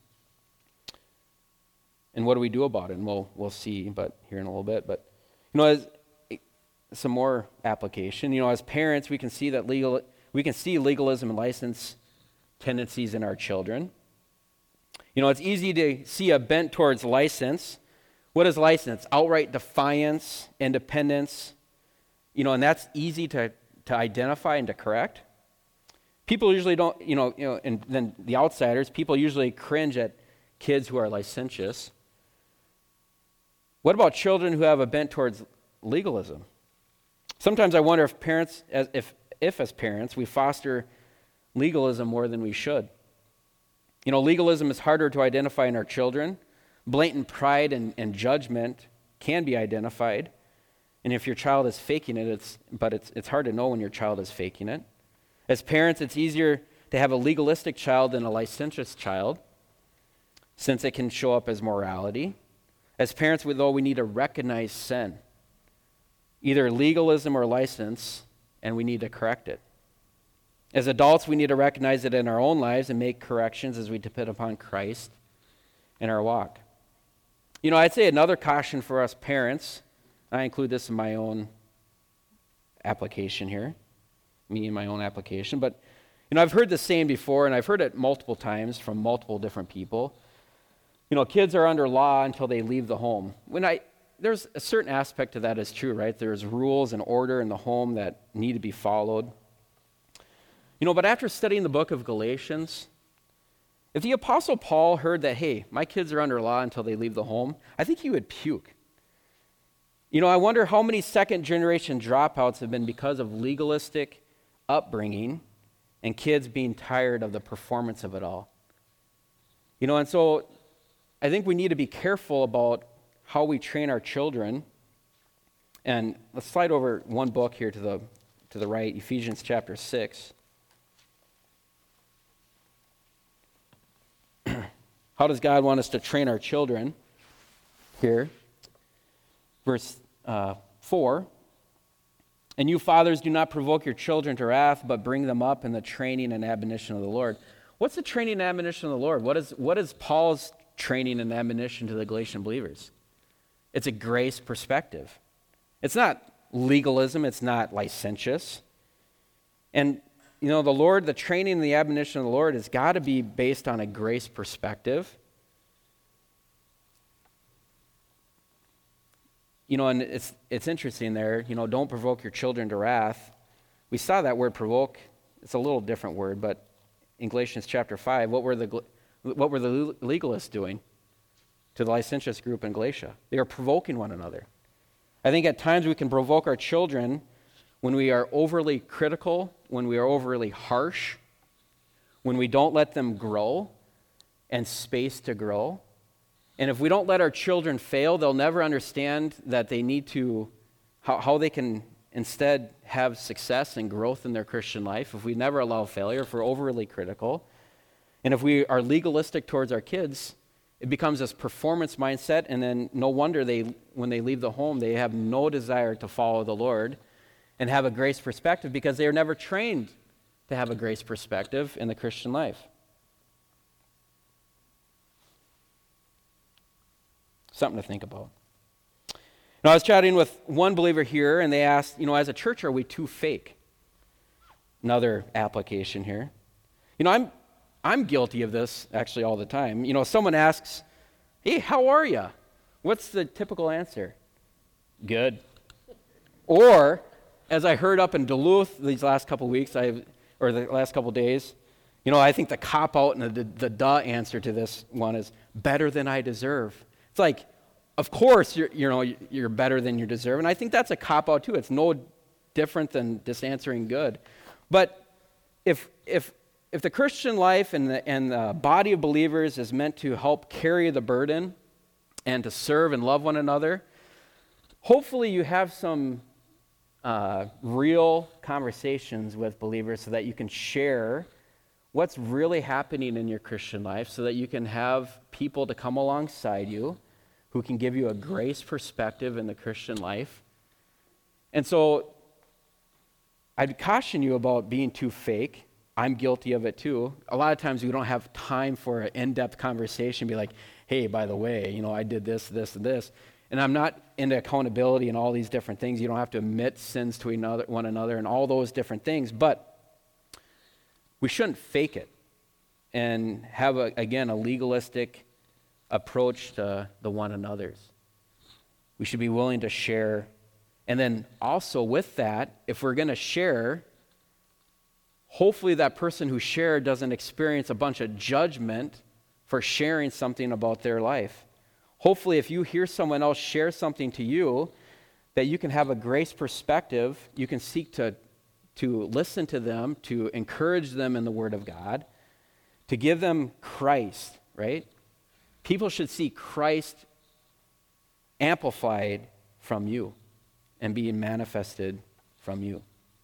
And what do we do about it? And we'll, we'll see but here in a little bit. But, you know, as some more application, you know, as parents, we can see that legal, we can see legalism and license tendencies in our children. You know, it's easy to see a bent towards license. What is license? Outright defiance, independence, you know, and that's easy to, to identify and to correct. People usually don't, you know, you know, and then the outsiders, people usually cringe at kids who are licentious. What about children who have a bent towards legalism? Sometimes I wonder if parents, as if, if as parents, we foster legalism more than we should. You know, legalism is harder to identify in our children. Blatant pride and, and judgment can be identified. And if your child is faking it, it's but it's it's hard to know when your child is faking it. As parents, it's easier to have a legalistic child than a licentious child, since it can show up as morality. As parents, though, we need to recognize sin, either legalism or license, and we need to correct it. As adults, we need to recognize it in our own lives and make corrections as we depend upon Christ in our walk. You know, I'd say another caution for us parents, I include this in my own application here, me in my own application, but, you know, I've heard this saying before, and I've heard it multiple times from multiple different people. You know, kids are under law until they leave the home. When I, there's a certain aspect to that is true, right? There's rules and order in the home that need to be followed. You know, but after studying the book of Galatians, if the Apostle Paul heard that, hey, my kids are under law until they leave the home, I think he would puke. You know, I wonder how many second-generation dropouts have been because of legalistic upbringing and kids being tired of the performance of it all. You know, and so I think we need to be careful about how we train our children. And let's slide over one book here to the to the right, Ephesians chapter six. How does God want us to train our children? Here, verse uh, four. And you fathers, do not provoke your children to wrath, but bring them up in the training and admonition of the Lord. What's the training and admonition of the Lord? What is what is Paul's training and admonition to the Galatian believers? It's a grace perspective. It's not legalism. It's not licentious. And, you know, the Lord, the training and the admonition of the Lord has got to be based on a grace perspective. You know, and it's it's interesting there, you know, don't provoke your children to wrath. We saw that word provoke. It's a little different word, but in Galatians chapter five, what were the what were the legalists doing to the licentious group in Galatia? They are provoking one another. I think at times we can provoke our children when we are overly critical, when we are overly harsh, when we don't let them grow and space to grow. And if we don't let our children fail, they'll never understand that they need to, how, how they can instead have success and growth in their Christian life. If we never allow failure, if we're overly critical, and if we are legalistic towards our kids, it becomes this performance mindset, and then no wonder they, when they leave the home, they have no desire to follow the Lord and have a grace perspective because they are never trained to have a grace perspective in the Christian life. Something to think about. Now, I was chatting with one believer here, and they asked, you know, as a church, are we too fake? Another application here. You know, I'm I'm guilty of this actually all the time. You know, someone asks, hey, how are you? What's the typical answer? Good. Or, as I heard up in Duluth these last couple weeks, I or the last couple days, you know, I think the cop-out and the, the, the duh answer to this one is better than I deserve. It's like, of course, you're, you know, you're better than you deserve. And I think that's a cop-out too. It's no different than just answering good. But if if if the Christian life and the, and the body of believers is meant to help carry the burden and to serve and love one another, hopefully you have some uh, real conversations with believers so that you can share what's really happening in your Christian life, so that you can have people to come alongside you who can give you a grace perspective in the Christian life. And so I'd caution you about being too fake. I'm guilty of it too. A lot of times we don't have time for an in-depth conversation, be like, hey, by the way, you know, I did this, this, and this. And I'm not into accountability and all these different things. You don't have to admit sins to another, one another and all those different things. But we shouldn't fake it and have, a, again, a legalistic approach to the one another's. We should be willing to share. And then also with that, if we're going to share, hopefully that person who shared doesn't experience a bunch of judgment for sharing something about their life. Hopefully if you hear someone else share something to you, that you can have a grace perspective, you can seek to, to listen to them, to encourage them in the Word of God, to give them Christ, right? People should see Christ amplified from you and being manifested from you.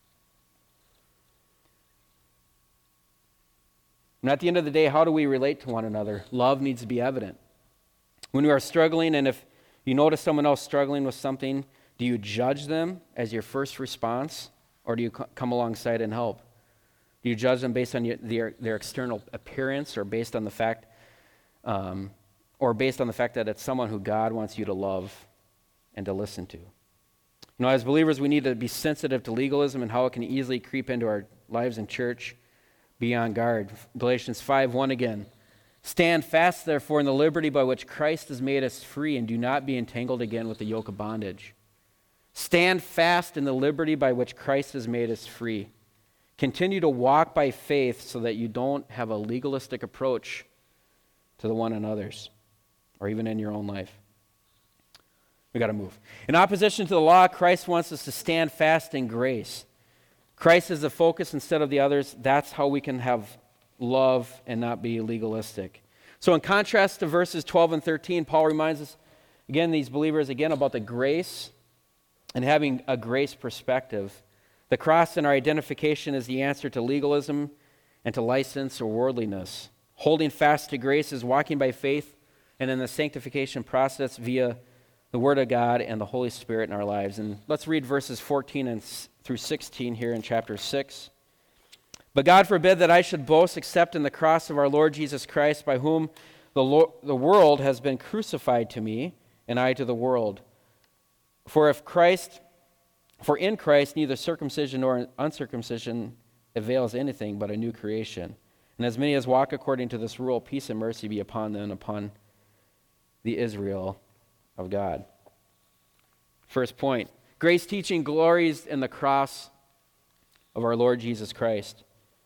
And at the end of the day, how do we relate to one another? Love needs to be evident. When we are struggling, and if you notice someone else struggling with something, do you judge them as your first response, or do you come alongside and help? Do you judge them based on your, their, their external appearance, or based on the fact, um, or based on the fact that it's someone who God wants you to love and to listen to? You know, as believers, we need to be sensitive to legalism and how it can easily creep into our lives in church. Be on guard. Galatians five one again. Stand fast, therefore, in the liberty by which Christ has made us free, and do not be entangled again with the yoke of bondage. Stand fast in the liberty by which Christ has made us free. Continue to walk by faith so that you don't have a legalistic approach to the one another's, or even in your own life. We got to move. In opposition to the law, Christ wants us to stand fast in grace. Christ is the focus instead of the others. That's how we can have love and not be legalistic. So in contrast to verses twelve and thirteen, Paul reminds us, again, these believers, again, about the grace and having a grace perspective. The cross and our identification is the answer to legalism and to license or worldliness. Holding fast to grace is walking by faith and in the sanctification process via the Word of God and the Holy Spirit in our lives. And let's read verses fourteen and through sixteen here in chapter six. But God forbid that I should boast except in the cross of our Lord Jesus Christ, by whom the, Lord, the world has been crucified to me, and I to the world. For if Christ, for in Christ neither circumcision nor uncircumcision avails anything but a new creation. And as many as walk according to this rule, peace and mercy be upon them, upon the Israel of God. First point, grace teaching glories in the cross of our Lord Jesus Christ.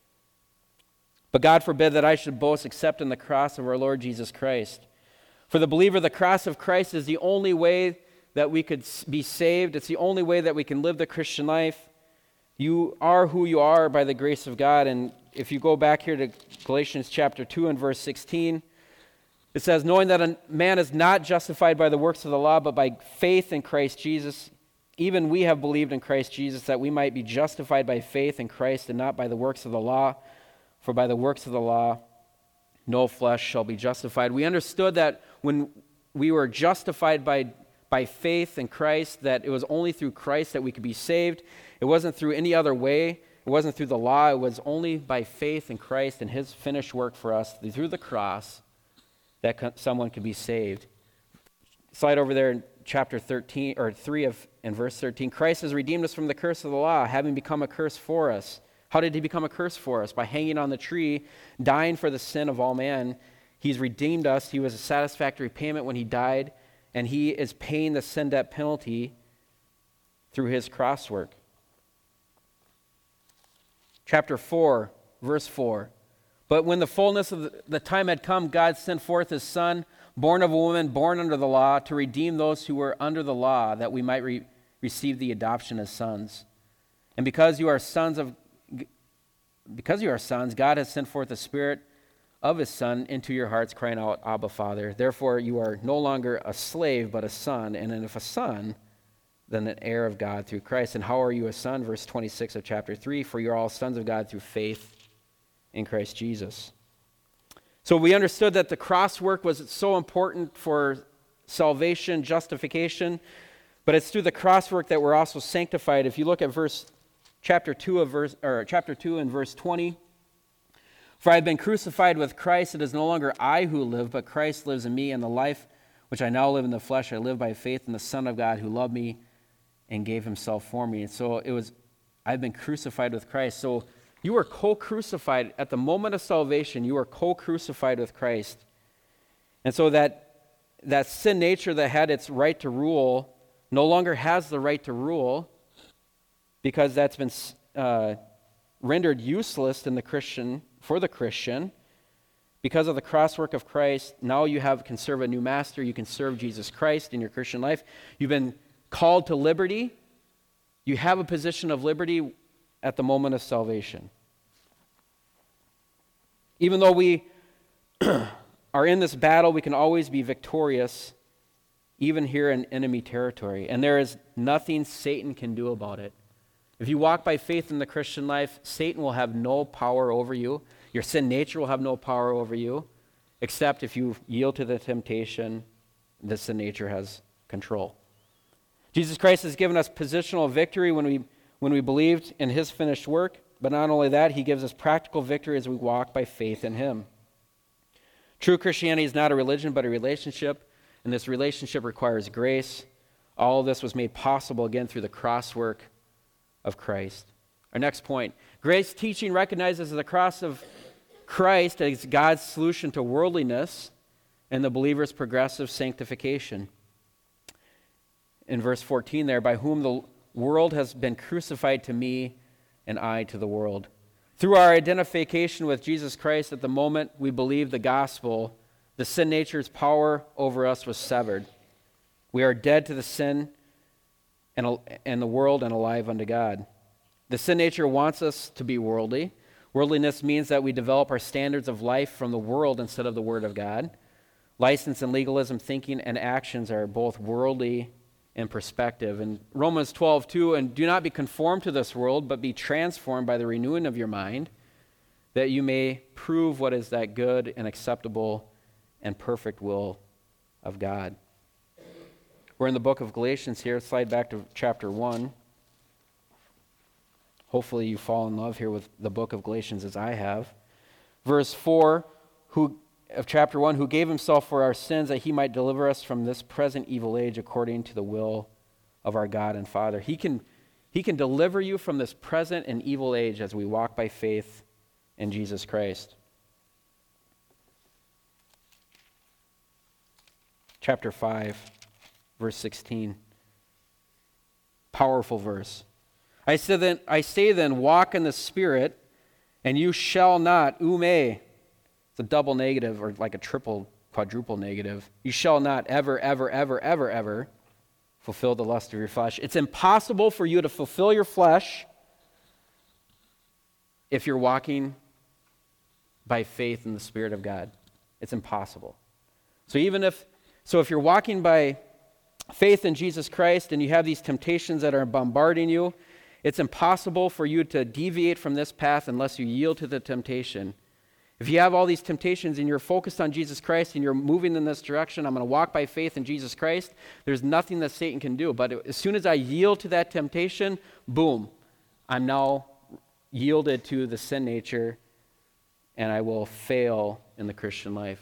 But God forbid that I should boast except in the cross of our Lord Jesus Christ. For the believer, the cross of Christ is the only way that we could be saved. It's the only way that we can live the Christian life. You are who you are by the grace of God. And if you go back here to Galatians chapter two and verse sixteen, it says, knowing that a man is not justified by the works of the law, but by faith in Christ Jesus, even we have believed in Christ Jesus, that we might be justified by faith in Christ and not by the works of the law. For by the works of the law, no flesh shall be justified. We understood that when we were justified by, by faith in Christ, that it was only through Christ that we could be saved. It wasn't through any other way. It wasn't through the law. It was only by faith in Christ and his finished work for us through the cross that someone could be saved. Slide over there in chapter thirteen or three of in verse thirteen. Christ has redeemed us from the curse of the law, having become a curse for us. How did he become a curse for us? By hanging on the tree, dying for the sin of all man. He's redeemed us. He was a satisfactory payment when he died, and he is paying the sin debt penalty through his cross work. Chapter four, verse four. But when the fullness of the time had come, God sent forth his Son, born of a woman, born under the law, to redeem those who were under the law, that we might re- receive the adoption as sons. And because you are sons of Because you are sons, God has sent forth the Spirit of his Son into your hearts, crying out, Abba, Father. Therefore you are no longer a slave, but a son. And if a son, then an heir of God through Christ. And how are you a son? Verse twenty-six of chapter three, for you are all sons of God through faith in Christ Jesus. So we understood that the cross work was so important for salvation, justification, but it's through the cross work that we're also sanctified. If you look at verse Chapter two of verse, or chapter two and verse twenty. For I have been crucified with Christ. It is no longer I who live, but Christ lives in me. And the life which I now live in the flesh, I live by faith in the Son of God who loved me and gave himself for me. And so it was, I've been crucified with Christ. So you were co-crucified at the moment of salvation. You were co-crucified with Christ. And so that that sin nature that had its right to rule no longer has the right to rule, because that's been uh, rendered useless in the Christian for the Christian. Because of the crosswork of Christ, now you have can serve a new master. You can serve Jesus Christ in your Christian life. You've been called to liberty. You have a position of liberty at the moment of salvation. Even though we are in this battle, we can always be victorious, even here in enemy territory. And there is nothing Satan can do about it. If you walk by faith in the Christian life, Satan will have no power over you. Your sin nature will have no power over you, except if you yield to the temptation, the sin nature has control. Jesus Christ has given us positional victory when we when we believed in his finished work, but not only that, he gives us practical victory as we walk by faith in him. True Christianity is not a religion, but a relationship, and this relationship requires grace. All of this was made possible, again, through the cross work of Christ. Our next point, grace teaching recognizes the cross of Christ as God's solution to worldliness and the believer's progressive sanctification. In verse fourteen there, by whom the world has been crucified to me and I to the world. Through our identification with Jesus Christ at the moment we believe the gospel, the sin nature's power over us was severed. We are dead to the sin and, and the world and alive unto God. The sin nature wants us to be worldly, Worldliness means that we develop our standards of life from the world instead of the Word of God. License and legalism thinking and actions are both worldly in perspective. In Romans twelve two, and do not be conformed to this world, but be transformed by the renewing of your mind, that you may prove what is that good and acceptable and perfect will of God. We're in the book of Galatians here. Slide back to chapter one. Hopefully you fall in love here with the book of Galatians as I have. Verse four who, of chapter one, who gave himself for our sins that he might deliver us from this present evil age according to the will of our God and Father. He can, he can deliver you from this present and evil age as we walk by faith in Jesus Christ. Chapter five, verse sixteen. Powerful verse. I say then, I say then, walk in the Spirit, and you shall not, ume, it's a double negative or like a triple, quadruple negative. You shall not ever, ever, ever, ever, ever fulfill the lust of your flesh. It's impossible for you to fulfill your flesh if you're walking by faith in the Spirit of God. It's impossible. So even if, so if you're walking by faith in Jesus Christ and you have these temptations that are bombarding you, it's impossible for you to deviate from this path unless you yield to the temptation. If you have all these temptations and you're focused on Jesus Christ and you're moving in this direction, I'm going to walk by faith in Jesus Christ, there's nothing that Satan can do. But as soon as I yield to that temptation, boom, I'm now yielded to the sin nature and I will fail in the Christian life.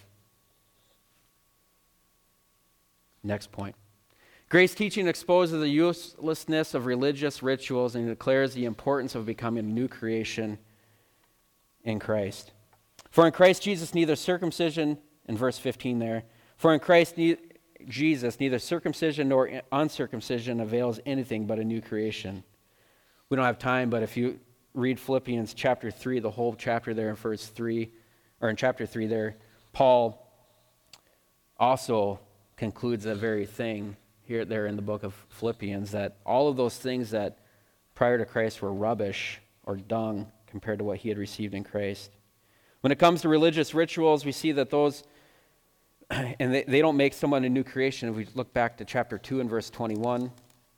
Next point. Grace teaching exposes the uselessness of religious rituals and declares the importance of becoming a new creation in Christ. For in Christ Jesus, neither circumcision, in verse fifteen there, for in Christ ne- Jesus, neither circumcision nor uncircumcision avails anything but a new creation. We don't have time, but if you read Philippians chapter three, the whole chapter there in verse three, or in chapter three there, Paul also concludes that very thing here there in the book of Philippians, that all of those things that prior to Christ were rubbish or dung compared to what he had received in Christ. When it comes to religious rituals, we see that those, and they, they don't make someone a new creation. If we look back to chapter two and verse twenty-one,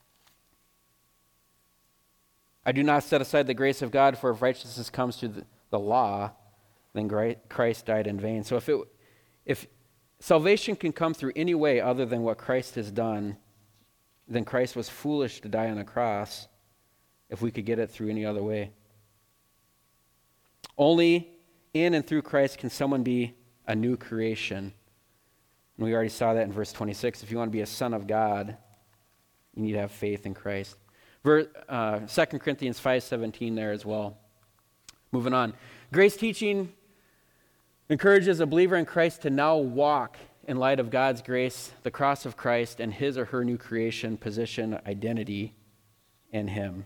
I do not set aside the grace of God, for if righteousness comes through the, the law, then Christ died in vain. So if it, if salvation can come through any way other than what Christ has done, then Christ was foolish to die on a cross if we could get it through any other way. Only in and through Christ can someone be a new creation. And we already saw that in verse twenty-six. If you want to be a son of God, you need to have faith in Christ. Ver, uh, Second Corinthians five seventeen there as well. Moving on. Grace teaching encourages a believer in Christ to now walk in light of God's grace, the cross of Christ, and his or her new creation, position, identity in him.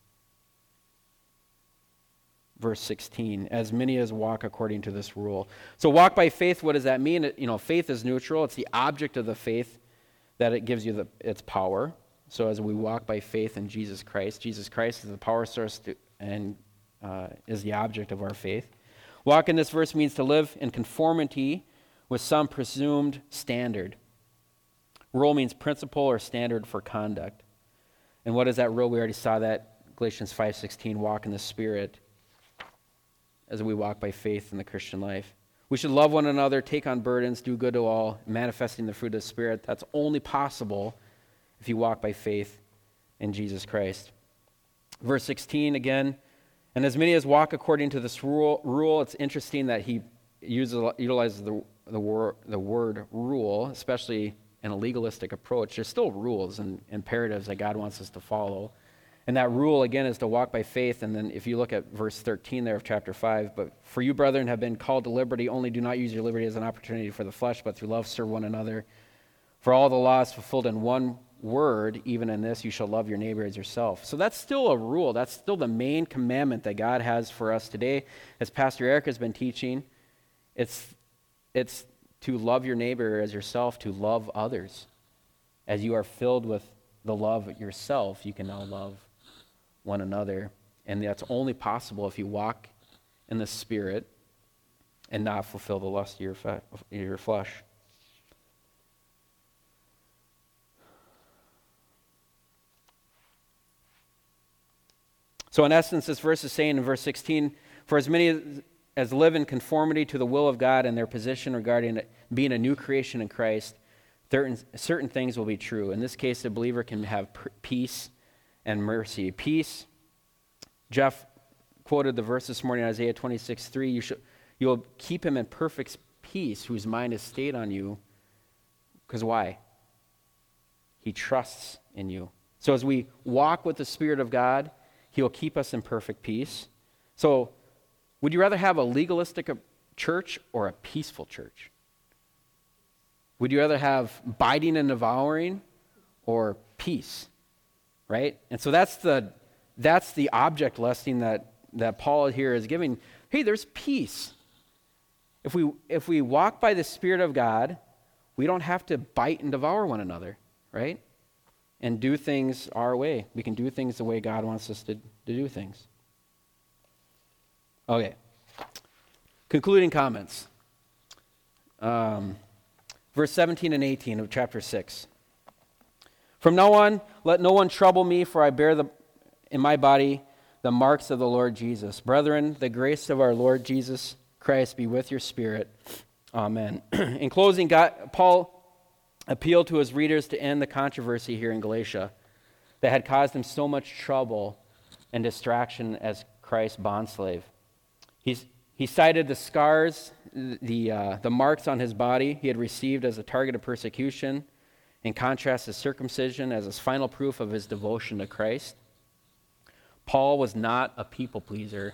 Verse sixteen, as many as walk according to this rule. So walk by faith, what does that mean? It, you know, faith is neutral. It's the object of the faith that it gives you the, its power. So as we walk by faith in Jesus Christ, Jesus Christ is the power source to, and uh, is the object of our faith. Walk in this verse means to live in conformity with some presumed standard. Rule means principle or standard for conduct. And what is that rule? We already saw that, Galatians five sixteen, walk in the Spirit as we walk by faith in the Christian life. We should love one another, take on burdens, do good to all, manifesting the fruit of the Spirit. That's only possible if you walk by faith in Jesus Christ. Verse sixteen again, and as many as walk according to this rule, rule it's interesting that he uses, utilizes the, the, wor, the word rule, especially in a legalistic approach. There's still rules and imperatives that God wants us to follow. And that rule, again, is to walk by faith. And then if you look at verse thirteen there of chapter five, but for you, brethren, have been called to liberty, only do not use your liberty as an opportunity for the flesh, but through love serve one another. For all the law is fulfilled in one word, even in this, you shall love your neighbor as yourself. So that's still a rule. That's still the main commandment that God has for us today. As Pastor Eric has been teaching, it's, it's to love your neighbor as yourself, to love others. As you are filled with the love of yourself, you can now love one another. And that's only possible if you walk in the Spirit and not fulfill the lust of your, fe- your flesh. So in essence, this verse is saying in verse sixteen, for as many as, as live in conformity to the will of God and their position regarding being a new creation in Christ, certain, certain things will be true. In this case, the believer can have pr- peace and mercy. Peace, Jeff quoted the verse this morning, Isaiah twenty-six three, you should, you'll keep him in perfect peace whose mind is stayed on you. Because why? He trusts in you. So as we walk with the Spirit of God, He'll keep us in perfect peace. So, would you rather have a legalistic church or a peaceful church? Would you rather have biting and devouring or peace? Right? And so that's the that's the object lesson that, that Paul here is giving. Hey, there's peace. If we if we walk by the Spirit of God, we don't have to bite and devour one another, right? And do things our way. We can do things the way God wants us to, to do things. Okay. Concluding comments. Um, verse seventeen and eighteen of chapter six. From now on, let no one trouble me, for I bear the, in my body the marks of the Lord Jesus. Brethren, the grace of our Lord Jesus Christ be with your spirit. Amen. In closing, God, Paul appealed to his readers to end the controversy here in Galatia that had caused him so much trouble and distraction as Christ's bondslave. He's, he cited the scars, the, uh, the marks on his body he had received as a target of persecution, in contrast to circumcision as his final proof of his devotion to Christ. Paul was not a people pleaser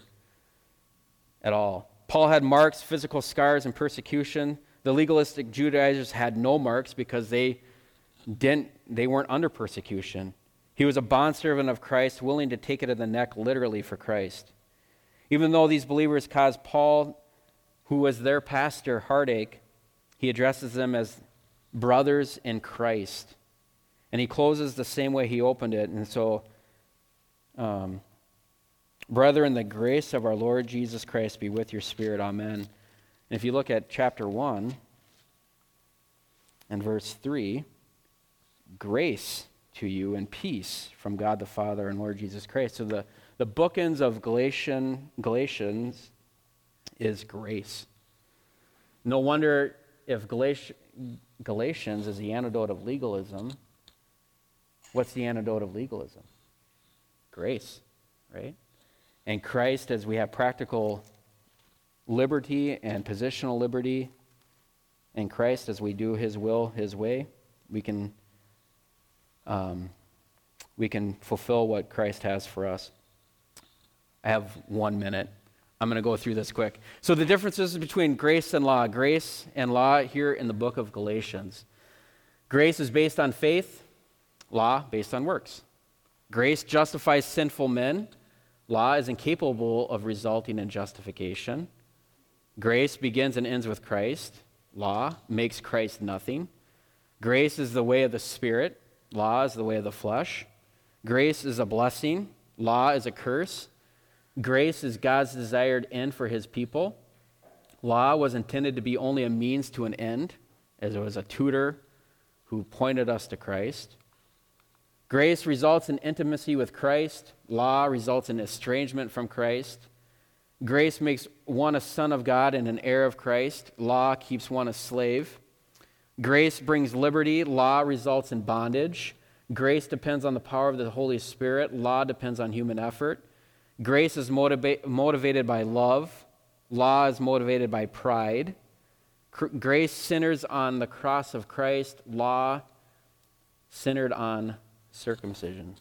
at all. Paul had marks, physical scars, and persecution. The legalistic Judaizers had no marks because they didn't they weren't under persecution. He was a bondservant of Christ, willing to take it to the neck literally for Christ. Even though these believers caused Paul, who was their pastor, heartache, he addresses them as brothers in Christ. And he closes the same way he opened it. And so, um, brethren, the grace of our Lord Jesus Christ be with your spirit. Amen. And if you look at chapter one and verse three, grace to you and peace from God the Father and Lord Jesus Christ. So the, the bookends of Galatian, Galatians is grace. No wonder if Galati- Galatians is the antidote of legalism, what's the antidote of legalism? Grace, right? And Christ, as we have practical liberty and positional liberty in Christ, as we do His will, His way, we can um, we can fulfill what Christ has for us. I have one minute. I'm going to go through this quick. So the differences between grace and law. Grace and law here in the book of Galatians. Grace is based on faith. Law based on works. Grace justifies sinful men. Law is incapable of resulting in justification. Grace begins and ends with Christ. Law makes Christ nothing. Grace is the way of the Spirit. Law is the way of the flesh. Grace is a blessing. Law is a curse. Grace is God's desired end for His people. Law was intended to be only a means to an end, as it was a tutor who pointed us to Christ. Grace results in intimacy with Christ. Law results in estrangement from Christ. Grace makes one a son of God and an heir of Christ. Law keeps one a slave. Grace brings liberty. Law results in bondage. Grace depends on the power of the Holy Spirit. Law depends on human effort. Grace is motiva- motivated by love. Law is motivated by pride. Cr- grace centers on the cross of Christ. Law centered on circumcision.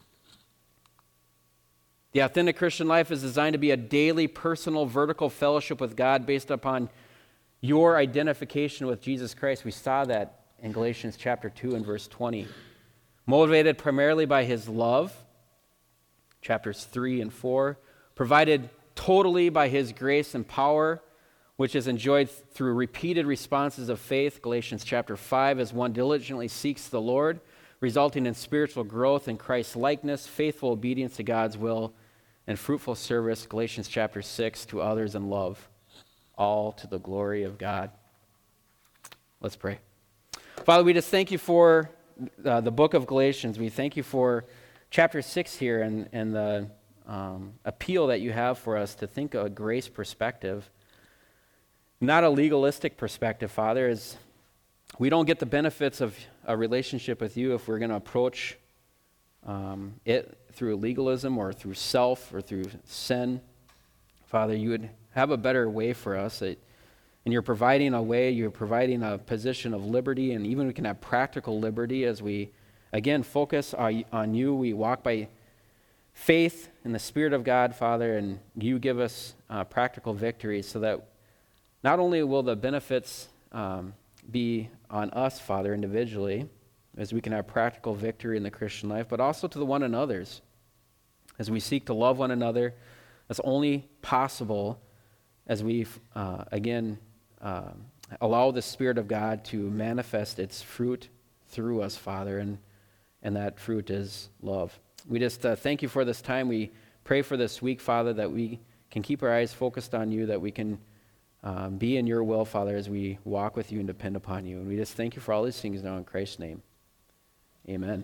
The authentic Christian life is designed to be a daily, personal, vertical fellowship with God based upon your identification with Jesus Christ. We saw that in Galatians chapter two and verse twenty. Motivated primarily by His love, chapters three and four. Provided totally by His grace and power, which is enjoyed through repeated responses of faith, Galatians chapter five, as one diligently seeks the Lord, resulting in spiritual growth in Christ's likeness, faithful obedience to God's will, and fruitful service, Galatians chapter six, to others in love, all to the glory of God. Let's pray. Father, we just thank you for uh, the book of Galatians. We thank you for chapter six here and, and the um, appeal that you have for us to think of a grace perspective, not a legalistic perspective, Father, as we don't get the benefits of a relationship with you if we're going to approach um, it through legalism or through self or through sin. Father, you would have a better way for us. That, and you're providing a way, you're providing a position of liberty, and even we can have practical liberty as we, again, focus on, on you. We walk by faith in the Spirit of God, Father, and you give us uh, practical victories so that not only will the benefits um, be on us, Father, individually, as we can have practical victory in the Christian life, but also to the one another's, as we seek to love one another. That's only possible as we, uh, again, uh, allow the Spirit of God to manifest its fruit through us, Father, and, and that fruit is love. We just uh, thank you for this time. We pray for this week, Father, that we can keep our eyes focused on you, that we can um, be in your will, Father, as we walk with you and depend upon you. And we just thank you for all these things now in Christ's name. Amen.